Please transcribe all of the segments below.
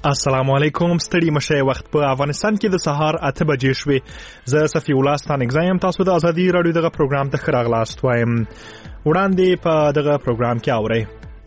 السلام علیکم. ستړي مشه. وخت په افغانستان کې د سهار 8 بجې شوې. زه صفی الله ستانګ زایم. تاسو د ازادي رادیو دغه پروګرام ته ښه راغلاست وایم. وړاندې په دغه پروګرام کې اورئ.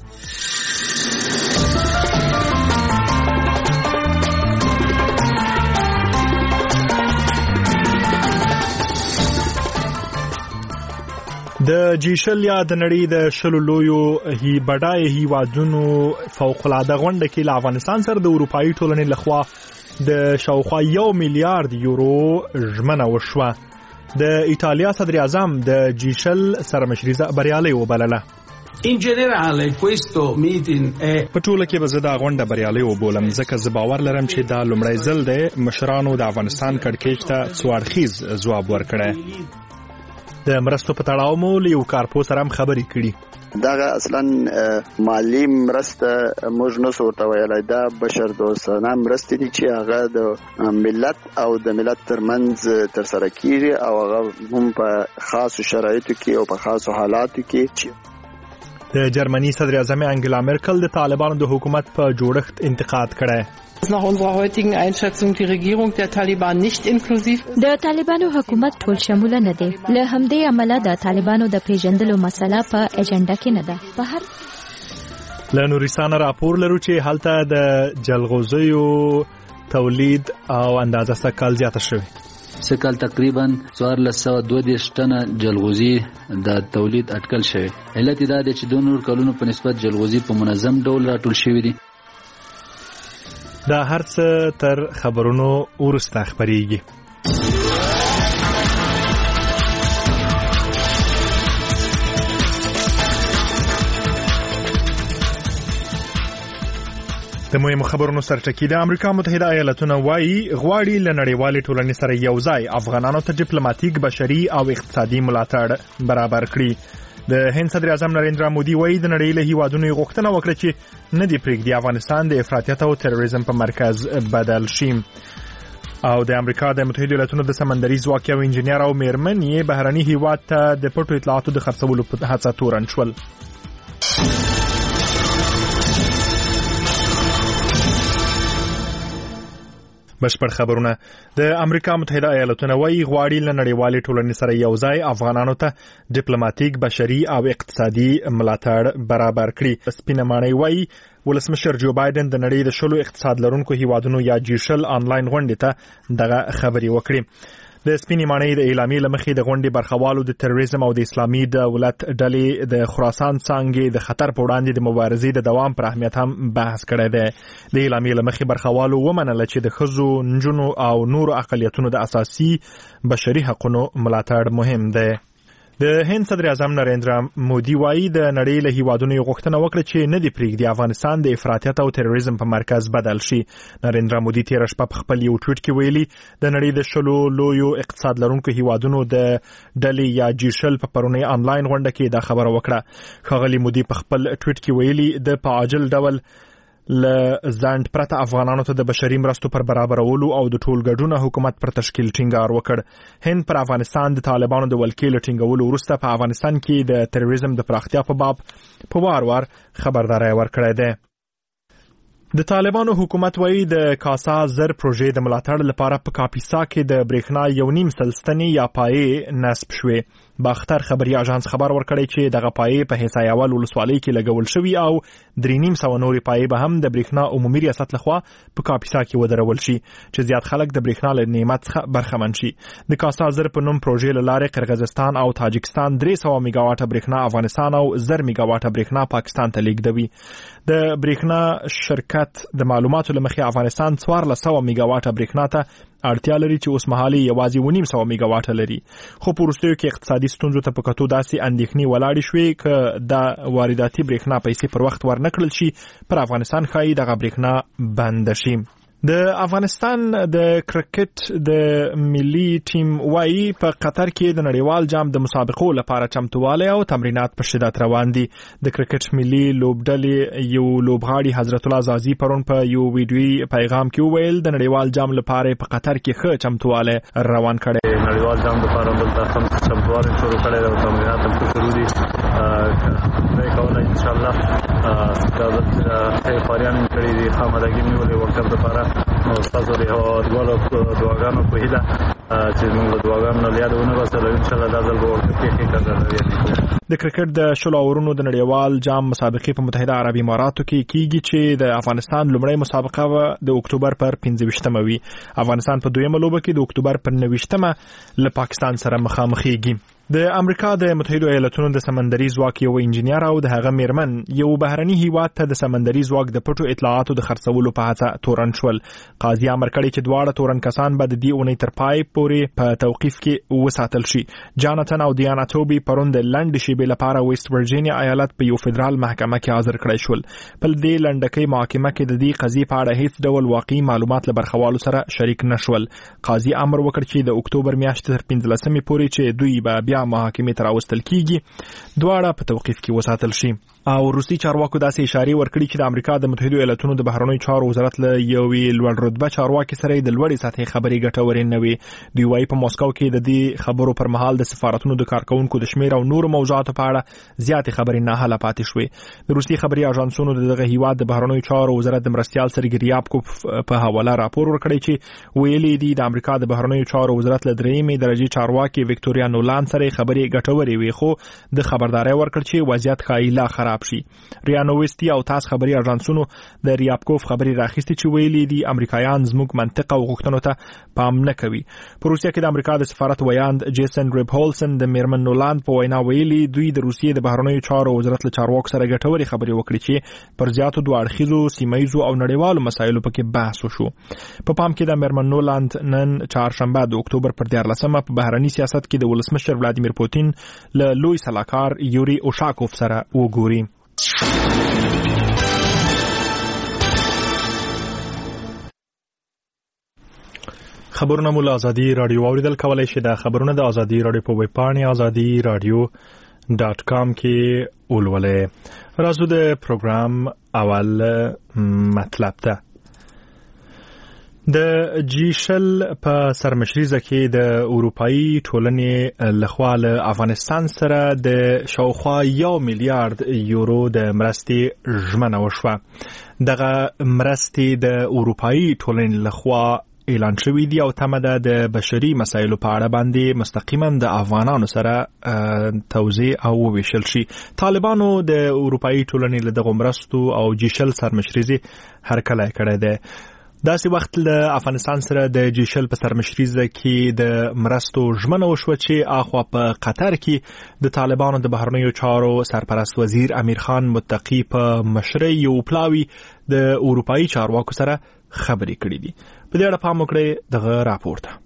د جیشل یا د نړۍ د شلو لویو بډای هیوادونو فوق‌العاده غونډه کې له افغانستان سره د اروپایي ټولنې لخوا د شاوخوا 1 میلیارډ یورو ژمنه وشوه. د ایتالیا صدر اعظم د جیشل سرمشریزه بریالۍ وبلله. In generale questo meeting په ټوله کې به زه دا غونډه بریالۍ وبولم ځکه زه باور لرم چې دا لومړی ځل دی مشرانو د افغانستان کړکېچ ته څوارخیز ځواب ورکړی. د مرستو په تړاو مو له یو کارپو سره هم خبرې کړي. دا اصلا مالی مرسته موږ نو ورته ویلای دا بشر دوستانه مرستې دي چې هغه د ملت او د ملت ترمنځ تر سره کیږي او هغه هم په خاصو شرایطو کې او په خاصو حالاتو کې. د جرمني صدر اعظم انګلا مرکل د طالبانو د حکومت په جوړښت انتقاد کړی. Nach unserer heutigen Einschätzung die Regierung der Taliban nicht inklusiv. د طالبانو حکومت ټول شامل نه دی. له همدې امله د طالبانو د پیژندلو مسله په اجنډا کې نه ده. په هر له نورستان راپور لرو چې هلته د جلغوزیو تولید او اندازه سکل زیاته شوی. سکل تقریبا 1422 ټنه جلغوزي د تولید اټکل شوی. علت دا دی چې د نور کلونو په نسبت جلغوزي په منظم ډول راټول شوی دي. دا هر څه تر خبرونو وروسته خبريږي. د مهمو خبرونو سرټکی د امریکا متحده ایالاتونو وايي غواړي له نړیوالې ټولنې سره یوځای افغانانو ته ډیپلوماټیک بشري او اقتصادي ملاتړ برابر کړي. د هند صدر اعظم نریندرا مودي وايي د نړۍ له هیوادونو غوښتنه وکړه چې نه دی پرېږدي افغانستان د افراطیت او تروریزم په مرکز بدل شي. او د امریکا د متحده ایالاتونو د سمندري ځواک او انجنیر او میرمن یې بهرني هیواد ته د پټو اطلاعاتو د خرڅولو په هڅه تورن شول. بشپړ خبرونه. د امریکا متحده ایالاتونو وايي غواړي له نړیوالې ټولنې سره یوځای افغانانو ته ډیپلوماټیک بشري او اقتصادي ملاتړ برابر کړي. سپینه ماڼۍ وايي ولسمشر جو بایدن د نړۍ د شلو اقتصاد لرونکو هیوادونو یا جیشل آنلاین غونډې ته دغه خبري وکړي. د سپینې ماڼۍ د اعلامیې لمخې د غونډې برخوالو د تروریزم او د اسلامي دولت ډلې د خراسان څانګې د خطر په وړاندې د مبارزې د دوام پر اهمیت هم بحث کړی دی. د اعلامیې لمخې برخوالو ومنله چې د ښځو، نجونو او نورو اقلیتونو د اساسي بشري حقوقو ملاتړ مهم دی. د هند صدر اعظم نریندرا مودي وايي د نړۍ له هیوادونو غوښتنه وکړه چې نه دی پرېږدي افغانستان د افراطیت او تروریزم په مرکز بدل شي. نریندرا مودي تېره شپه په خپل یو ټویټ کې ویلي د نړۍ د شلو لویو اقتصاد لرونکو هیوادونو د ډلې یا جیشل په پرونی آنلاین غونډه کې دا خبره وکړه. ښاغلي مودي په خپل ټویټ کې ویلي د په عاجل ډول له ځنډ پرته افغانانو ته د بشري مرستو پر برابرولو او د ټولګډونه حکومت پر تشکیل ټینګار وکړ. هند پر افغانستان د طالبانو د ولکې له ټینګولو وروسته په افغانستان کې د تروریزم د پراختیا په باب په وار خبرداري ورکړې ده. د طالبانو حکومت وايي د کاسا زر پروژې د ملاتړ لپاره په کاپیسا کې د برېښنا 1.5 سلستنې یا پایې نصب شوې. باختر خبري اژانس خبر ورکړی چې دغه پایې په حسایاول ولسوالۍ کې لګول شوی او 3.5 نورې پایې به هم د برېښنا عمومي ریاست لخوا په کاپیسا کې ودرول شي چې زیات خلک د برېښنا له نعمت څخه برخمن شي. د کاسا زر په نوم پروژې له لارې قرغیزستان او تاجکستان 300 میگاواټه برېښنا افغانستان او 1000 میگاواټه برېښنا پاکستان ته لیږدوي. د برېښنا شرکت د معلوماتو لمخې افغانستان 1400 میگاواټه برېښنا ته اړتیا لري چې اوس مهالي یوازې 900 میگاواټه لري. خو په وروستیو کې اقتصادي ستونزو ته په کتو داسې اندېښنې ولاړې شوې چې د وارداتي برېښنا پیسې پر وخت ورنکړل شي پر افغانستان ښایي دغه برېښنا بند شي. د افغانستان د کرکټ د ملي ټیم وايي په قطر کې د نړیوال جام د مسابقو لپاره چمتووالی او تمرینات په شدت روان دي. د کرکټ ملي لوبډلې یو لوبغاړي حضرت الله زازي پرون په یو ویډیوي پیغام کې وویل د نړیوال جام لپاره په قطر کې ښه چمتووالی روان کړی. نړیوال جام لپاره دلته هم چمتووالی شروع کړی او تمرینات هم شروع دي. خدای کولای شاء الله دا خاریان کړي دي خامدګي نیولې وکړ د لپاره نو تاسو د دعاګانو په هیله چې موږ د دعاګانو له یادونه وسره ان شاء الله دا ځل به ورته کېږي. د کرکټ د شلو اورونو د نړیوال جام مسابقې په متحده عربي اماراتو کې کیږي چې د افغانستان لومړی مسابقه د اکتوبر پر 15مه وي. افغانستان په دویمه لوبه کې د اکتوبر پر 9مه له پاکستان سره مخامخېږي. د امریکا د متحده ایالاتونو د سمندري ځواک یو انجنیر او د هغه میرمن یو بهرني هیواد ته د سمندري ځواک د پټو اطلاعاتو د خرڅولو په هڅه تورن شول. قاضي امر کړی چې دواړه تورن کسان به د دې اونۍ تر پای پورې په توقیف کې وساتل شي. جاناتن او دیانا توبي پرون د لنډ شیبې لپاره ویست ورجینیا ایالت په یو فدرال محکمه کې حاضر کړی شول. په دې لنډکۍ محاکمه کې د دې قضیې په اړه هیڅ ډول واقعي معلومات له برخوالو سره شریک نشول. قاضي امر وکړ چې د اکتوبر میاشتې تر 15مې پورې چې دوی به بیا محاکمې ته راوستل کیږي دواړه په توقیف کې وساتل شي. او روسي چارواکو داسې اشاره ورکړي چې د امریکا د متحده ایالاتونو د بهرنیو چارو وزارت له یوې لوړ رتبه چارواکي سره د لوړې سطحې خبرې ګټورې نه وي. دوی وايي په ماسکو کې د دې خبرو پر مهال د سفارتونو د کارکونکو د شمیر او نورو موضوعاتو په اړه زیاتې خبرې نه حل پاتې شوې. د روسي خبري اژانسونو دغه هیواد د بهرنیو چارو وزارت د مرستيال سرګي ریابکوف په حواله راپور ورکړی چې ویلي دي د امریکا د بهرنیو چارو وزارت له درېمې درجه چارواکي وکټوريا نولان سره خبرې ګټورې وي خو د خبرداري ورکړ چې وضعیت خایله خراب شي. ریانووستی او تاس خبري اژانسونو د ریابکوف خبري راخستي چې ویلي دي امریکایان زموږ منطق او غوښتنو ته پام نه کوي. په روسیه کې د امریکا د سفارت ویاند جیسن ریبهولسن د میرمن نولاند په وینا ویلي دوی د روسیې د بهرنیو چارو وزارت له چارواکو سره ګټورې خبرې وکړي چې پر زیاتو دوه اړخیزو سیمایزو او نړیوالو مسایلو پکې بحث وشو. په پام کې د میرمن نولاند نن چهارشنبه د اکتوبر پر 14مه په بهرني سیاست کې د ولسمشر ولادیمیر پوتین له لوی سلاکار یوري اوشاکوف سره وګوري. خبرونه مول ازادي رادیو اوریدل کولای شي. د خبرونه د ازادي رادیو په ویب پاڼه azadi.radio.com کې ولولئ. راځو د پروګرام اول مطلب ته. د جیشل په سرمشریزه کې د اروپאי ټولنې لخوا له افغانستان سره د شاوخوا 1 میلیارډ یورو د مرستې ژمنه وشوه. دغه مرستې د اروپאי ټولنې لخوا اعلان شوې دي او تمه ده د بشري مسایلو په اړه باندې مستقیما د افغانانو سره توزیع او ویشل شي. طالبانو د اروپאי ټولنې له دغه مرستو او جیشل سرمشریزي هرکلی کړی دی. داسې وخت له افغانستان سره د جیشل په سرمشریزه کې د مرستو ژمنه وشوه چې اخوا په قطر کې د طالبانو د بهرنیو چارو سرپرست وزیر امیر خان متقی په مشرۍ یو پلاوی د اروپאי چارواکو سره خبرې کړې دي. په دې اړه پام وکړئ دغه راپور ته.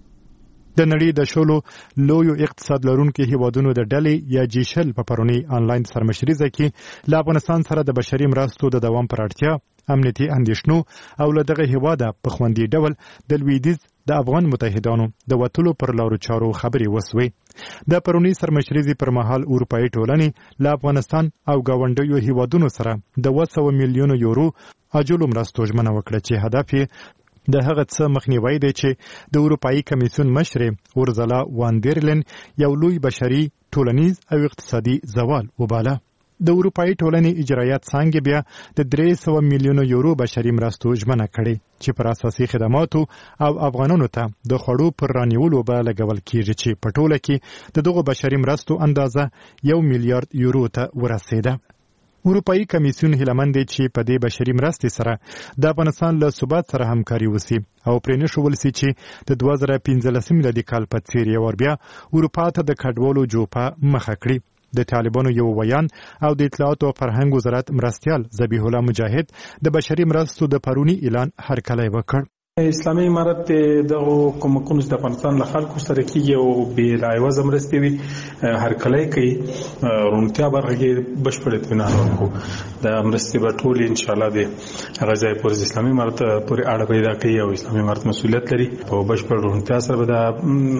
د نړۍ د شولو لویو اقتصاد لرونکو هیوادونو د ډلې یا جیشل په پرونی انلاین سرمشریزه کې له افغانستان سره د بشري مرستو د دوام پر اړتیا، امنیتي اندېښنو او له دغه هیواده په خوندي ډول د لویدیځ د افغان متحدانو د وټلو پر لارو چارو خبرې وسوي. د پرونی سرمشریزي پر مهال اروپאי ټولنې له افغانستان او گاونډیو هیوادونو سره د 200 میلیون یورو اجلو مرستو ژمنه وکړه چې هدف یې د هغه څه مخنیوي دی چې د اروپאי کمیسیون مشر اورزلا واندرلن یو لوی بشري ټولنیز او اقتصادي زوال وباله. د اروپאי ټولنې اجرایات څنګه بیا د 300 میلیون یورو بشري مرستو ژمنه کړې چې پر اساسي خدماتو او افغانانو ته د خړو پر رانیولو به لګول کیږي چې په ټوله کې د دغه بشري مرستو اندازه 1 میلیارډ یورو ته ورسېده. اروپאי کمیسیون هیلمند دی چې په دې بشري مرستې سره د افغانستان له ثبات سره همکاري وسی او پرې نشول سي چې د 2015 میلادي کال په څیر یو بیا اروپا ته د کډوالو جوپه مخه کړی. د طالبانو یو ویان او د اطلاعات او فرهنګ وزارت مرستيال ذبیح الله مجاهد د بشري مرستو د پرونی اعلان هرکلی وکړ. اسلامي امارت دغه کومکونو د افغانستان له خلکو سره کیږي او به لایوه مرستې وي هرکلی کوي. رونتیا برخه کې بشپړ اطمینان ورکو د مرستې په ټول ان شاء الله د غزا پر اسلامي امارت پورې اړه پیدا کوي او اسلامي امارت مسؤلیت لري په بشپړ رونتیا سره د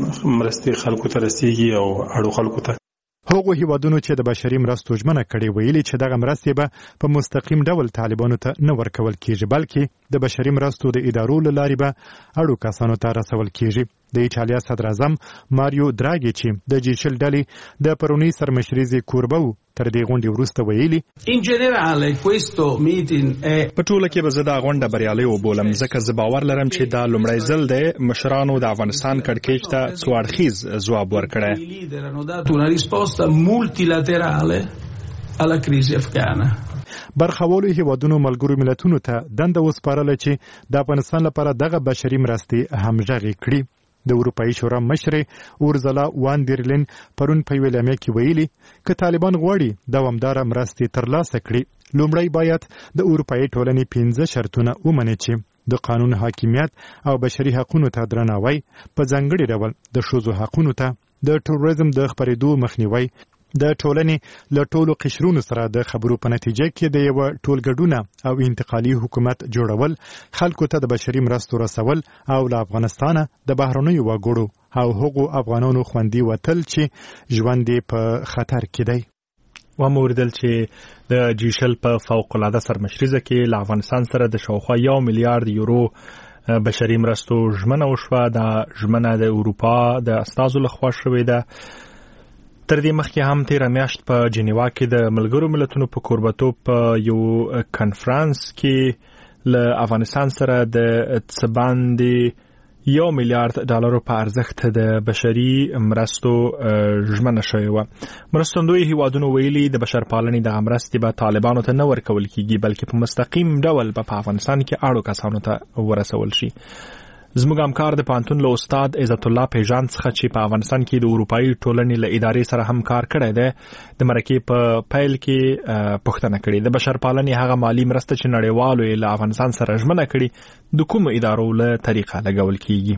مرستې خلکو ته رسیږي او اړو خلکو ته. هغه هیوادونو چې د بشري مرستو ژمنه کړې ویلي چې دغه مرستې به په مستقیم ډول طالبانو ته نه ورکول کیږي بلکې د بشري مرستو د ادارو له لارې به اړو کسانو ته رسول کیږي. د ایټالیا صدر اعظم ماریو دراګي چې د جیشل ډلې د پرونی سرمشريزي کوربه تر دې غونډې وروسته ویلي In generale questo meeting په ټوله کې به زه دا غونډه بریالۍ وبولم ځکه زه باور لرم چې دا لومړی ځل دی مشرانو د افغانستان کړکېچ ته څو اړخیز ځواب ورکړی. hanno dato una risposta multilaterale alla crisi afghana. برخوالو هیوادونو ملګرو ملتونو ته دنده وسپارله چې د افغانستان لپاره دغه بشري مرستې همغږي کړي. د اروپאי شورا مشر اورزلا وان دیرلین پرون په ویلامه کې ویلي چې طالبان غواړي دوامدار مرستې ترلاسه کړي لومړی باید د اروپאי ټولنې 15 شرطونه ومني چې د قانون حاکمیت او بشري حقوقو ته درناوی په ځانګړي ډول د ښځو حقوقو ته د ټوریزم د خپرېدو مخنیوي د ټولنې له ټولو قشرونو سره د خبرو په نتیجه کې د یو ټولګډونه او انتقالي حکومت جوړول خلکو ته د بشري مرستو رسول او له افغانستانه د بهرنیو وګړو او هغو افغانانو خوندي وتل چې ژوند په خطر کې دی. وموردل چې د جیشل په فوق العاده سرمشريزه کې له افغانستان سره د شاوخوا 1 میلیارډ یورو بشري مرستو ژمنه وشوه. د ژمنه د اروپا د استازو لخوا شوې ده. تر دې مخکې هم تیر میاشت په جنیوا کې د ملګرو ملتونو په کوربتوب په یو کنفرانس کې له افغانستان سره د څباندې $1 میلیارډ په ارزښت د بشري مرستو ژمنه شوې وه. مرستندوی هیوادونو ویلي د بشرپالنې د مرستې به طالبانو ته نه ورکول کیږي بلکې په مستقیم ډول په افغانستان کې اړو کسانو ته ورسول شي. زموږ همکار د پانتون له استاد عزت الله پیژان څخه چې په افغانستان کې د اروپאי ټولنې له ادارې سره هم کار کړی دی د مرکې په پیل کې پوښتنه کړې د بشرپالنې هغه مالی مرسته چې نړیوالو یې له افغانستان سره ژمنه کړي د کومو ادارو له طریقه لګول کیږي.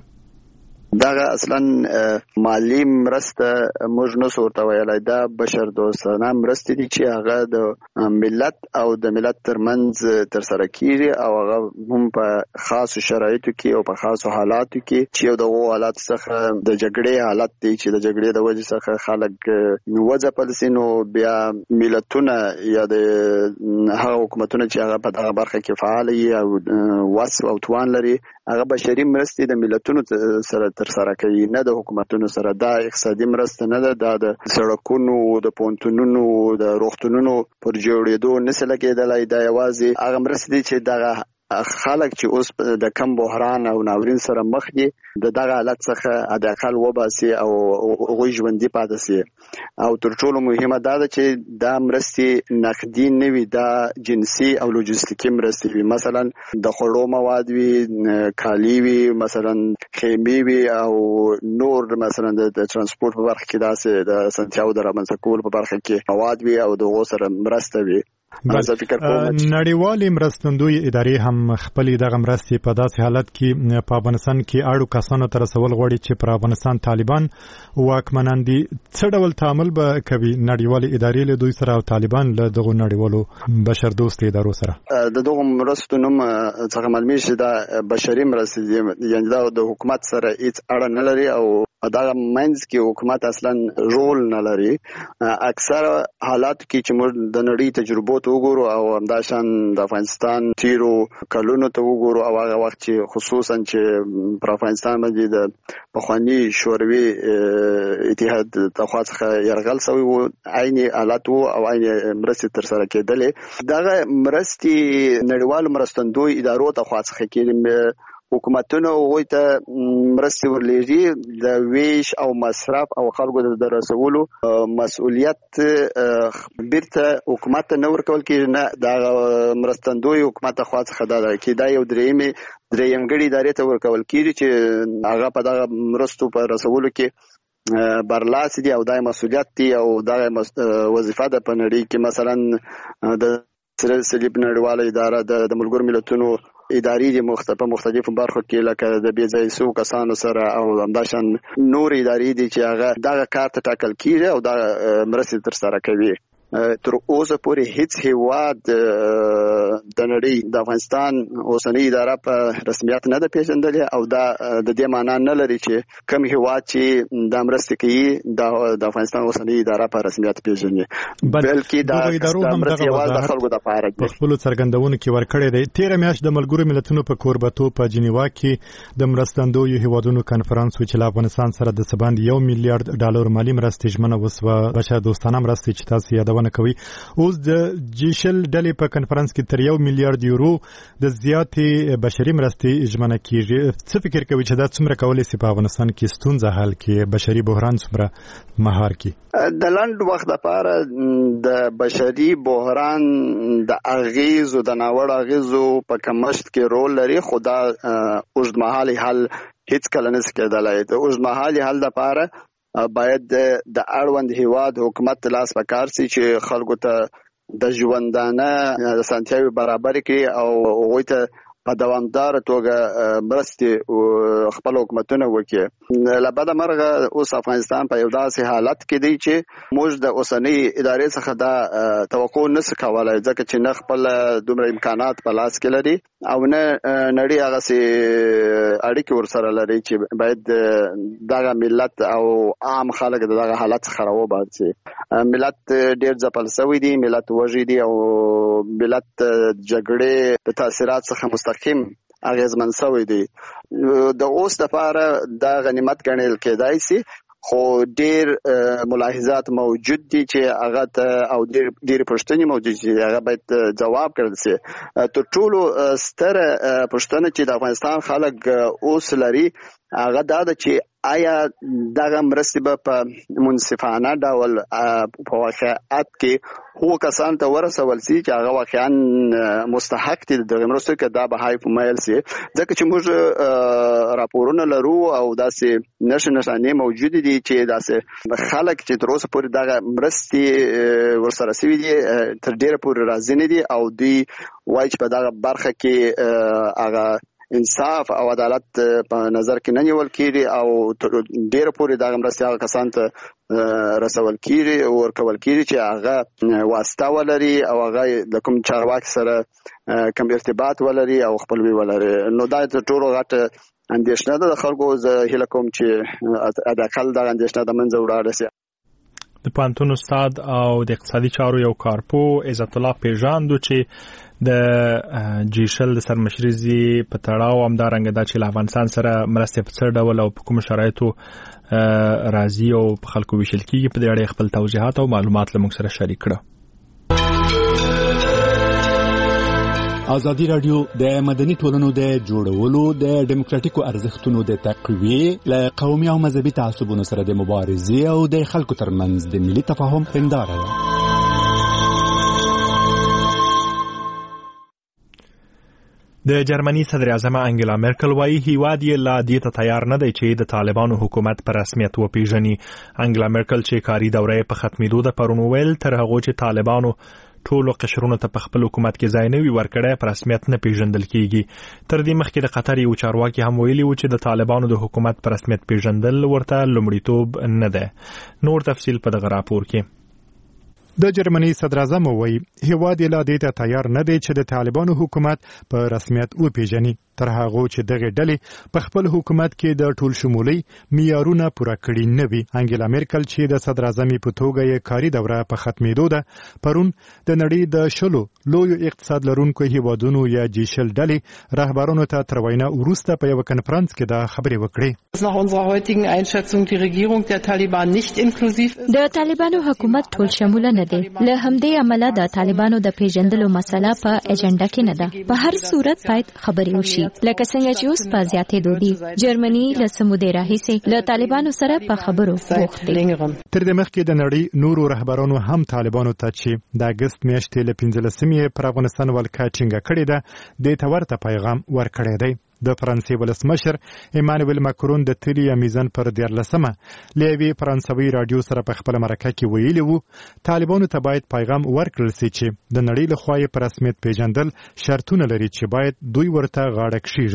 دغه اصلا مالی مرسته موږ نو ورته ویلای دا بشر دوستانه مرستې دي چې هغه د ملت او د ملت ترمنځ تر سره کیږي او هغه هم په خاصو شرایطو کې او په خاصو حالاتو کې چې یو دغه حالات څخه د جګړې حالت دی چې د جګړې د وجې څخه خلک وځپل سي نو بیا ملتونه یا د هغه حکومتونه چې هغه په دغه برخه کې فعال دي او واس او توان لري هغه بشري مرستې د ملتونو سره تر سره کوي نه د حکومتونو سره. دا اقتصادي مرسته نه ده د سړکونو د پونتونونو د روغتونونو پر جوړېدو نسل کېدلای دا یوازې هغه مرستې دي چې دغه خلک چې اوس د کم بحران او ناورین سره مخ دي د دغه حالت څخه حداقل وباسي او هغوی ژوندي پاتې سي. او تر ټولو مهمه دا ده چې دا مرستې نقدي نه وي دا جنسي او لوجستیکي مرستې وي مثلا د خوړو مواد وي کالي وي مثلا خیمې وي او نور مثلا د ترانسپورت په برخه کې داسې د سنتیاو د رامنځته کولو په برخه کې مواد وي او دغه سره مرسته وي. نړیوالې مرستندوی ادارې هم خپل دغه مرستې په داسې حالت کې په افغانستان کې اړو کسانو ته رسول غواړي چې پر افغانستان طالبان واکمنان دي. څه ډول تعامل به کوي نړیوالې ادارې له دوی سره او طالبان له دغه نړیوالو بشر دوست ادارو سره؟ د دغه مرستو نوم څنګه معلومیږي چې دا بشري مرستې دي یعنی دا د حکومت سره هیڅ اړه نه لري او دا منځ کې حکومت اصلا رول نه لري. اکثر حالات کې چې موږ د نړۍ تجربو ته وګورو او همداشان د افغانستان تیرو کلونو ته وګورو او هغه وخت چې خصوصا چې پر افغانستان باندې د پخوانی شوروي اتحاد تخوا څخه یرغل شوی و عین حالات او عین مرستې تر سره کېدلې دغه مرستې نړیوالو مرستندوی ادارو تخوا څخه کېږي حکومتونو وای ته مرستې ورلېږي د ویش او مصرف او خلکو د رسولو مسؤلیت بیرته حکومت نه ورکول کېږي نه د مرستندوی حکومت خوا څخه دا کې دا یو درېمګړي ادارې ته ورکول کېږي چې هغه په دغه مرستو په رسولو کې برلاس دي او دای مسؤلیت دي او دغه وظیفه ده په نړۍ کې مثلا د صلیب نړیواله اداره د ملګرو ملتونو ادارې د مختلفو برخو کې لکه د بې ځایه شوو کسانو سره او همداشان نور ادارې دي چې هغه دغه کار ته ټاکل کیږي او دغه مرستې تر سره کوي. تر اوسه پورې هیڅ هیواد د نړۍ د افغانستان اوسنۍ اداره په رسمیت نه ده پیژندلې او دا د دې معنا نه لري چې کوم هیواد چې د مرستې کوي د افغانستان اوسنۍ اداره په رسمیت پیژني، بلکې دا مرستې یوازې د خلکو د لپاره په خپل څرګندونو کې ورکړی دی. تیر میاشت د ملګرو ملتونو په کوربتوب په جنیوا کې د مرستندویو هیوادونو کنفرانس چې له افغانستان سره د سباند $1 میلیارډ مالی مرستې ژمنه وسوه، بشر دوستانه مرستې چې تاسو یادونه کوي. اوس د جیشل ډلې په کنفرانس کې تر $1 میلیارډ د زیاتې بشري مرستې ژمنه کیږي. څه فکر کوي چې دا څومره کولای شي په افغانستان کې ستونزه حل کړي، بشري بحران څومره مهار کړي؟ د لنډ وخت لپاره د بشري بحران د اغیزو د ناوړه اغیزو په کمښت کې رول لري، خو دا اوږدمهالي حل هیڅ کله نشي کېدلای. د اوږدمهالي حل لپاره باید د اړوند هیواد حکومت لاس پکار سي چې خلکو ته د ژوندانه اسانتیاوي برابر کړي او هغوی ته په دوامدار توګه مرستې خپل حکومتونه وکړي. له بده مرغه اوس افغانستان په یو داسې حالت کې دی چې موږ د اوسنۍ ادارې څخه دا توقع نشو کولای، ځکه چې نه خپل دومره امکانات په لاس کې لري او نه نړۍ هغه اړیکې ورسره لري چې باید دغه ملت او عام خلک دغه حالت څخه راوباسي. ملت ډیر ځپل شوی دی، ملت وږی دی او ملت جګړې د تاثیرات څخه مستقیم اغیزمن شوی دی. د اوس لپاره دا غنیمت ګڼل کېدای شي، خو ډیر ملاحظات موجود دي چې هغه ته او ډیر پوښتنې موجود دي چې هغه باید جواب کړل شي. تر ټولو ستره پوښتنه چې د افغانستان خلک اوس لري هغه دا ده چې آیا دغه مرستې به په منصفانه ډول په واقعیت کې هغو کسانو ته ورسول شي چې هغه واقعا مستحق دي دغه مرستو کې دا به های په میل شي، ځکه چې موږ راپورونه لرو او داسې نښانې موجود دي چې داسې خلک چې تر اوسه پورې دغه مرستې ورسره شوي دي تر ډیره پورې راضي نه دي او دوی وایي چې په دغه برخه کې هغه انصاف او عدالت په نظر کې نه نیول کېږي او ډېر پورې دغه مرستې هغه کسانو ته رسول کېږي او ورکول کېږي چې هغه واسطه ولري او هغه د کوم چارواکي سره کوم ارتباط ولري او خپلوي ولري. نو دا تر ټولو غټه اندېښنه ده د خلکو. زه هیله کوم چې حداقل دغه اندېښنه د منځه ولاړه شي. د پوهنتون استاد او د اقتصادي چارو یو کارپو عزت الله پیژاندو چې د جیشل د سرمشريزي په تړاو همدارنګه دا چې له افغانستان سره مرستې په څه ډول او په کوم شرایطو راځي او په خلکو ویشل کېږي، په دې اړه خپل توضیحات او معلومات له موږ سره شریک کړه. ازادي رادیو د مدني ټولنو د جوړولو د ډیموکراتیکو ارزښتونو د تقویې له قومي او مذهبي تعصبونو سره د مبارزې او د خلکو ترمنځ د ملي تفاهم هنداره ده. د جرمني صدر اعظم انګلا مرکل وايي هیواد یې لا دې ته تیار نه دی چې د طالبانو حکومت په رسمیت وپیژني. انګلا مرکل چې کاری دوره په ختمېدو د پرون ویل تر هغه چې طالبانو ټولو قشرونو ته په خپل حکومت کې ځای نه وي ورکړی په رسمیت نه پیژندل کیږي. تر دې مخکې د قطر یو چارواکي هم ویلي و چې د طالبانو د حکومت په رسمیت پیژندل ورته لومړیتوب نه ده. نور تفصیل په دغه راپور کې. د جرمني صدر اعظم وایي هیواد یې لا دې ته تیار نه دی چې د طالبانو حکومت په رسمیت وپیژني تر هغه چې دغه ډلې په خپل حکومت کې د ټول شمولي معیارونه پوره کړي نه وي. انګلا مرکل چې د صدر اعظم په توګه یې کاری دوره په ختمېدو ده پرون د نړۍ د شلو لویو اقتصاد لرونکو هیوادونو یا جیشل ډلې رهبرانو ته تر وینا وروسته په یو کنفرانس کې دا خبرې وکړې. Nach unserer heutigen Einschätzung die Regierung der Taliban nicht inklusiv ist. د طالبانو حکومت ټول شموله نه دی. له همدې عمله د طالبانو د پیژندلو مسله په اجنډا کې نه ده. په هر صورت باید خبرې وشي. لکه څنګه چې اوس په زیاتېدو دي. جرمني له سمودې راهیسې له طالبانو سره په خبرو بوخت دي. تر دې مخکې د نړۍ نورو رهبرانو هم طالبانو ته چې د اګست میاشتې له 15مې پر افغانستان ولکه ټینګه کړې ده د تورته پیغام ورکړی دی. د فرانسې ولسمشر ایمانوئل ماکرون د تیری میزان پر 14مه لیوی فرانسوي رادیو سره په خپل مرکه کې ویلي وو طالبانو ته باید پیغام ورکړل شي چې د نړۍ له خوا په رسمیت پیژندل شرطونه لري چې باید دوی ورته غاړه کښیږدي.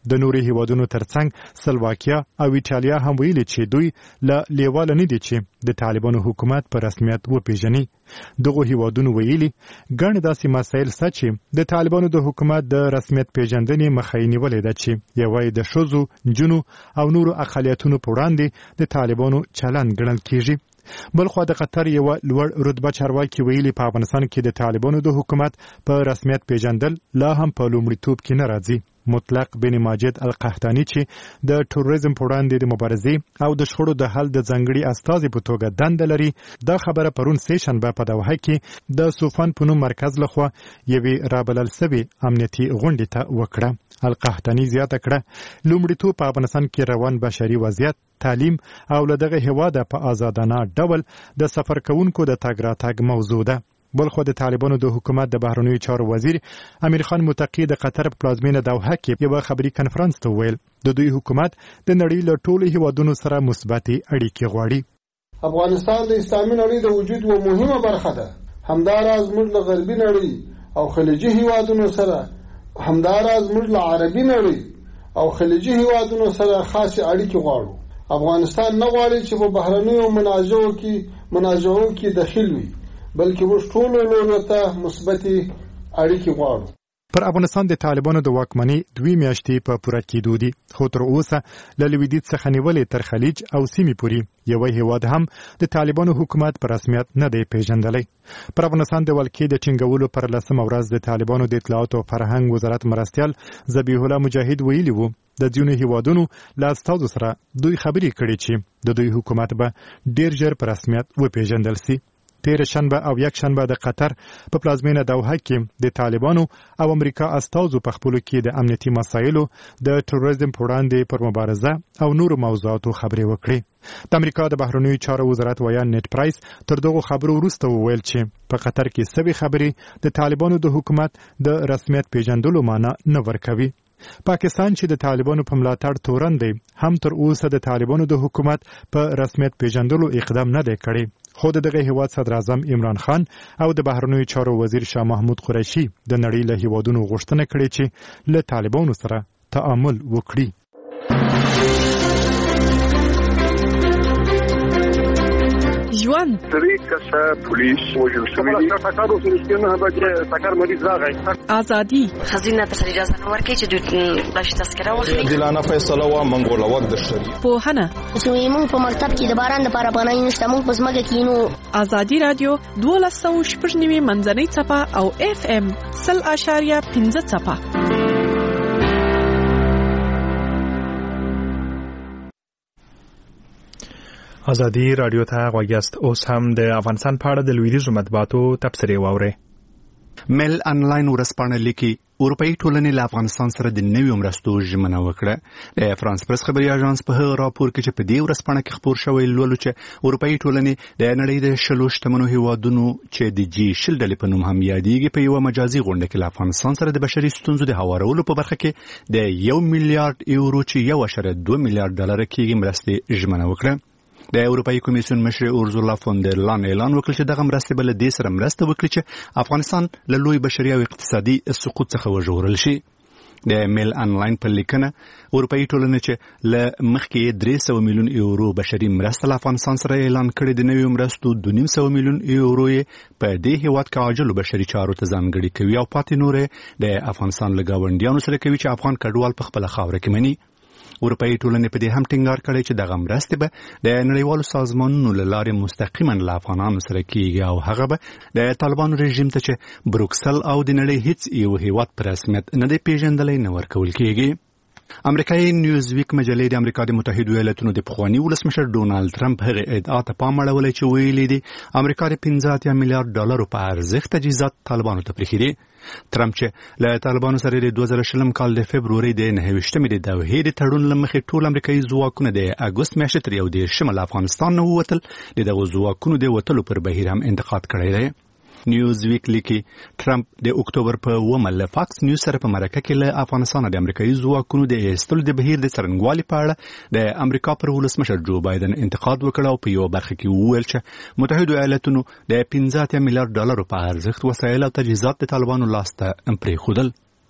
د نورو هیوادونو ترڅنګ سلواکیا او ایټالیا هم ویلي چې دوی له لیواله نه دي چې د طالبانو حکومت په رسمیت وپیژني. دغه هیوادونو ویلي ګڼ داسې مسایل سته چې د طالبانو د حکومت د رسمیت پیژندنې مخه یې نیولې ده چې یوه د ښځو، نجونو او نورو اقلیتونو په وړاندې د طالبانو چلند ګڼل کیږي. بلخوا د قطر یو لوړ رتبه چارواکي ویلي په افغانستان کې د طالبانو د حکومت په رسمیت پیژندل لا هم په لومړیتوب کې نه راځي. مطلق بن ماجد القحطاني چې د تروریزم په وړاندې د مبارزې او د شخړو د حل د ځانګړي استازي په توګه دنده لري، دا خبره پرون سه شنبه په دوحه کې د سوفان په نوم مرکز لخوا یوې رابلل سوي امنیتي غونډې ته وکړه. القحطاني زیاته کړه لومړیتوب په افغانستان کې روان بشري وضعیت، تعلیم او له دغه هیواده په آزادانه ډول د سفر کوونکو د تګ راتګ موضوع ده. بلخو د طالبانو د حکومت د بهرنیو چارو وزیر امیر خان متقی د قطر په پلازمینه دوحه کې یو خبري کنفرانس ته ویل د دوی حکومت د نړۍ له ټولو هیوادونو سره مثبتې اړیکې غواړي. افغانستان د اسلامي نړۍ د وجود یوه مهمه برخه ده. همداراز موږ له غربي نړۍ او خلیجي هیوادونو سره همداراز موږ له عربي نړۍ او خلیجي هیوادونو سره خاصه اړیکې غواړو. افغانستان نه غواړي چې په بهرنیو منازعو کې دخیل وي، بلکې موږ ټول لورو ته مثبتې اړیکې غواړو. پر افغانستان د طالبانو د واکمنۍ 2 میاشتې په پوره کېدو دي، خو تر اوسه له لویدیځ څخه نیولې تر خلیج او سیمې پورې یو هیواد هم د طالبانو حکومت په رسمیت نه دی پیژندلی. پر افغانستان د ولکې د ټینګولو پر 10مه ورځ د طالبانو د اطلاعات او فرهنګ وزارت مرستیال ذبیح الله مجاهد ویلي وو د ځینو هیوادونو له استازو سره دوی خبرې کړې چې د دوی حکومت به ډیر ژر په رسمیت وپیژندل سي. تیر شنبه او یک شنبه د قطر په پلازمینه دوحه کې د طالبانو او امریکا استازو په خپلو کې د امنیتي مسایلو، د تروریزم په وړاندې پر مبارزه او نورو موضوعاتو خبرې وکړې. د امریکا د بهرنیو چارو وزارت ویان نیټ پرایس تر دغه خبرو وروسته وویل چې په قطر کې سوي خبرې د طالبانو د حکومت د رسمیت پیژندلو معنی نه ورکوي. پاکستان چې د طالبانو په ملاتړ تورن دی هم تر اوسه د طالبانو د حکومت په رسمیت پیژندلو اقدام نه دی کړی. خو دغه هیواد صدر اعظم عمران خان او د بهرنیو چارو وزیر شاه محمود قریشي د نړۍ له هیوادونو غوښتنه کړې چې له طالبانو سره تعامل وکړي. ژوند درې کسه پولیس وژل شوي دي. ټکر وسو نه به ټکر مریض راغی. ازادي خزینه ته اجازه نه ورکړي چې دوی بلش تذکره واخلي. دلانه فیصله وا منګول وخت د شری. پوهنه موږ په مکتب کې د باران لپاره پناه نشته، موږ په ځمکه کې نو. ازادي رادیو 12.9 منځنۍ څپه او FM 0.5 څپه. ازادي رادیو ته غوږیاست. اوس هم د افغانستان په اړه د لویدیځو مطبوعاتو تبصرې واورئ. مل انلاین ورسپانه لیکي اروپאי ټولنې له افغانستان سره د نویو مرستو ژمنه وکړه. د فرانس پرس خبري اژانس په راپور کې چې په دې ورسپانه کې خبر شوی لولو چې اروپאי ټولنې د نړۍ د شلو شتمنو هیوادونو چې د G20 ډلې په نوم هم یادېږي په یو مجازي غونډه کې له افغانستان سره د بشري ستونزو د هوارولو په برخه کې د 1 میلیارډ یورو چې 1.2 میلیارډ ډالر کېږي مرستې ژمنه وکړه. د اروپאי کمیسیون مشر اورزولا فون در لاین اعلان وکړ چې دغه مرستې بل د سره مرسته وکړي چې افغانستان له لوی بشري او اقتصادي سقوط څخه وژغورل شي. د میل انلاین په لیکنه اروپאי ټولنه چې له مخکې 300 میلیون یورو بشري مرسته له افغانستان سره اعلان کړي د نویو مرستو 200 میلیون یورو په دې هیواد کې عاجل بشري چارو ته ځانګړي کوي او پاتې نورې د افغانستان له گاونډیانو سره کوي چې افغان کډوال په خپل خاوره کې مني. اروپאי ټولنې په دې هم ټینګار کړی چې دغه مرستې به د نړیوالو سازمانونو له لارې مستقیما له افغانانو سره کیږي او هغه به د طالبانو رژیم ته چې بروکسل او د نړۍ هیڅ یو هیواد په رسمیت نه دی پیژندلی نه ورکول کیږي. امریکایي نیوزویک مجلې د امریکا د متحده ایالاتونو د پخواني ولسمشر ډونالد ټرمپ هغه ادعا ته پام اړولی چې ویلي دي امریکا د 15 میلیارډ ډالرو په ارزښت تجهیزات طالبانو ته پرېښي دي. ټرمپ چې له طالبانو سره د 2020 کال د فبروري د 29 د دوحې د تړون لمخې ټول امریکایي ځواکونه د اګوست میاشتې تر 1 افغانستان نه ووتل. دغه ځواکونو د وتلو پر بهیر هم انتقاد کړی دی. نیوزویک لیکي ټرمپ د اکتوبر په 1 له فاکس نیوز سره په مرکه کې له افغانستان د امریکایي ځواکونو د ایستلو د بهیر د څرنګوالي په اړه د امریکا پر ولسمشر جو بایدن انتقاد وکړ او په یو برخه کې وویل چې متحده ایالاتونو د 15 میلیارډ ډالرو په ارزښت وسایل او تجهیزات د طالبانو لاس ته پرېښودل.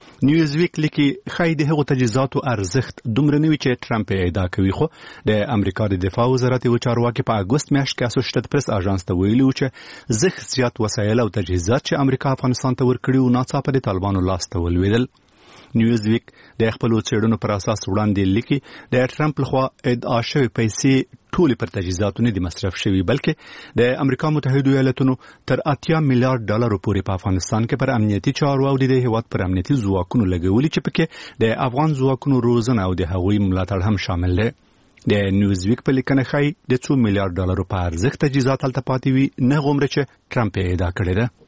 نیوزویک لیکي ښایي د هغو تجهیزاتو ارزښت دومره نه وي چې ټرمپ یې ادعا کوي، خو د امریکا د دفاع وزارت یو چارواکي په اګوست میاشت کې اسوسییټډ پریس اژانس ته ویلي و چې زښت زیات وسایل او تجهیزات چې امریکا افغانستان ته ورکړي و ناڅاپه د طالبانو لاس ته ولوېدل. نیوزویک د خپلو څېړنو پر اساس وړاندې لیکي د ټرمپ لخوا ادعا شوې پیسې ټولې پر تجهیزاتو نه دي مصرف شوي، بلکې د امریکا متحده ایالاتونو تر 80 میلیارډ ډالرو پورې په افغانستان کې پر امنیتي چارو او د هیواد پر امنیتي ځواکونو لګولي چې پکې د افغان ځواکونو روزنه او د هغوی ملاتړ هم شامل دی. د نیوزویک په لیکنه ښایي د 2 میلیارډ ډالرو په ارزښت تجهیزات هلته پاتې وي، نه غومره چې ټرمپ یې ادعا کړې ده.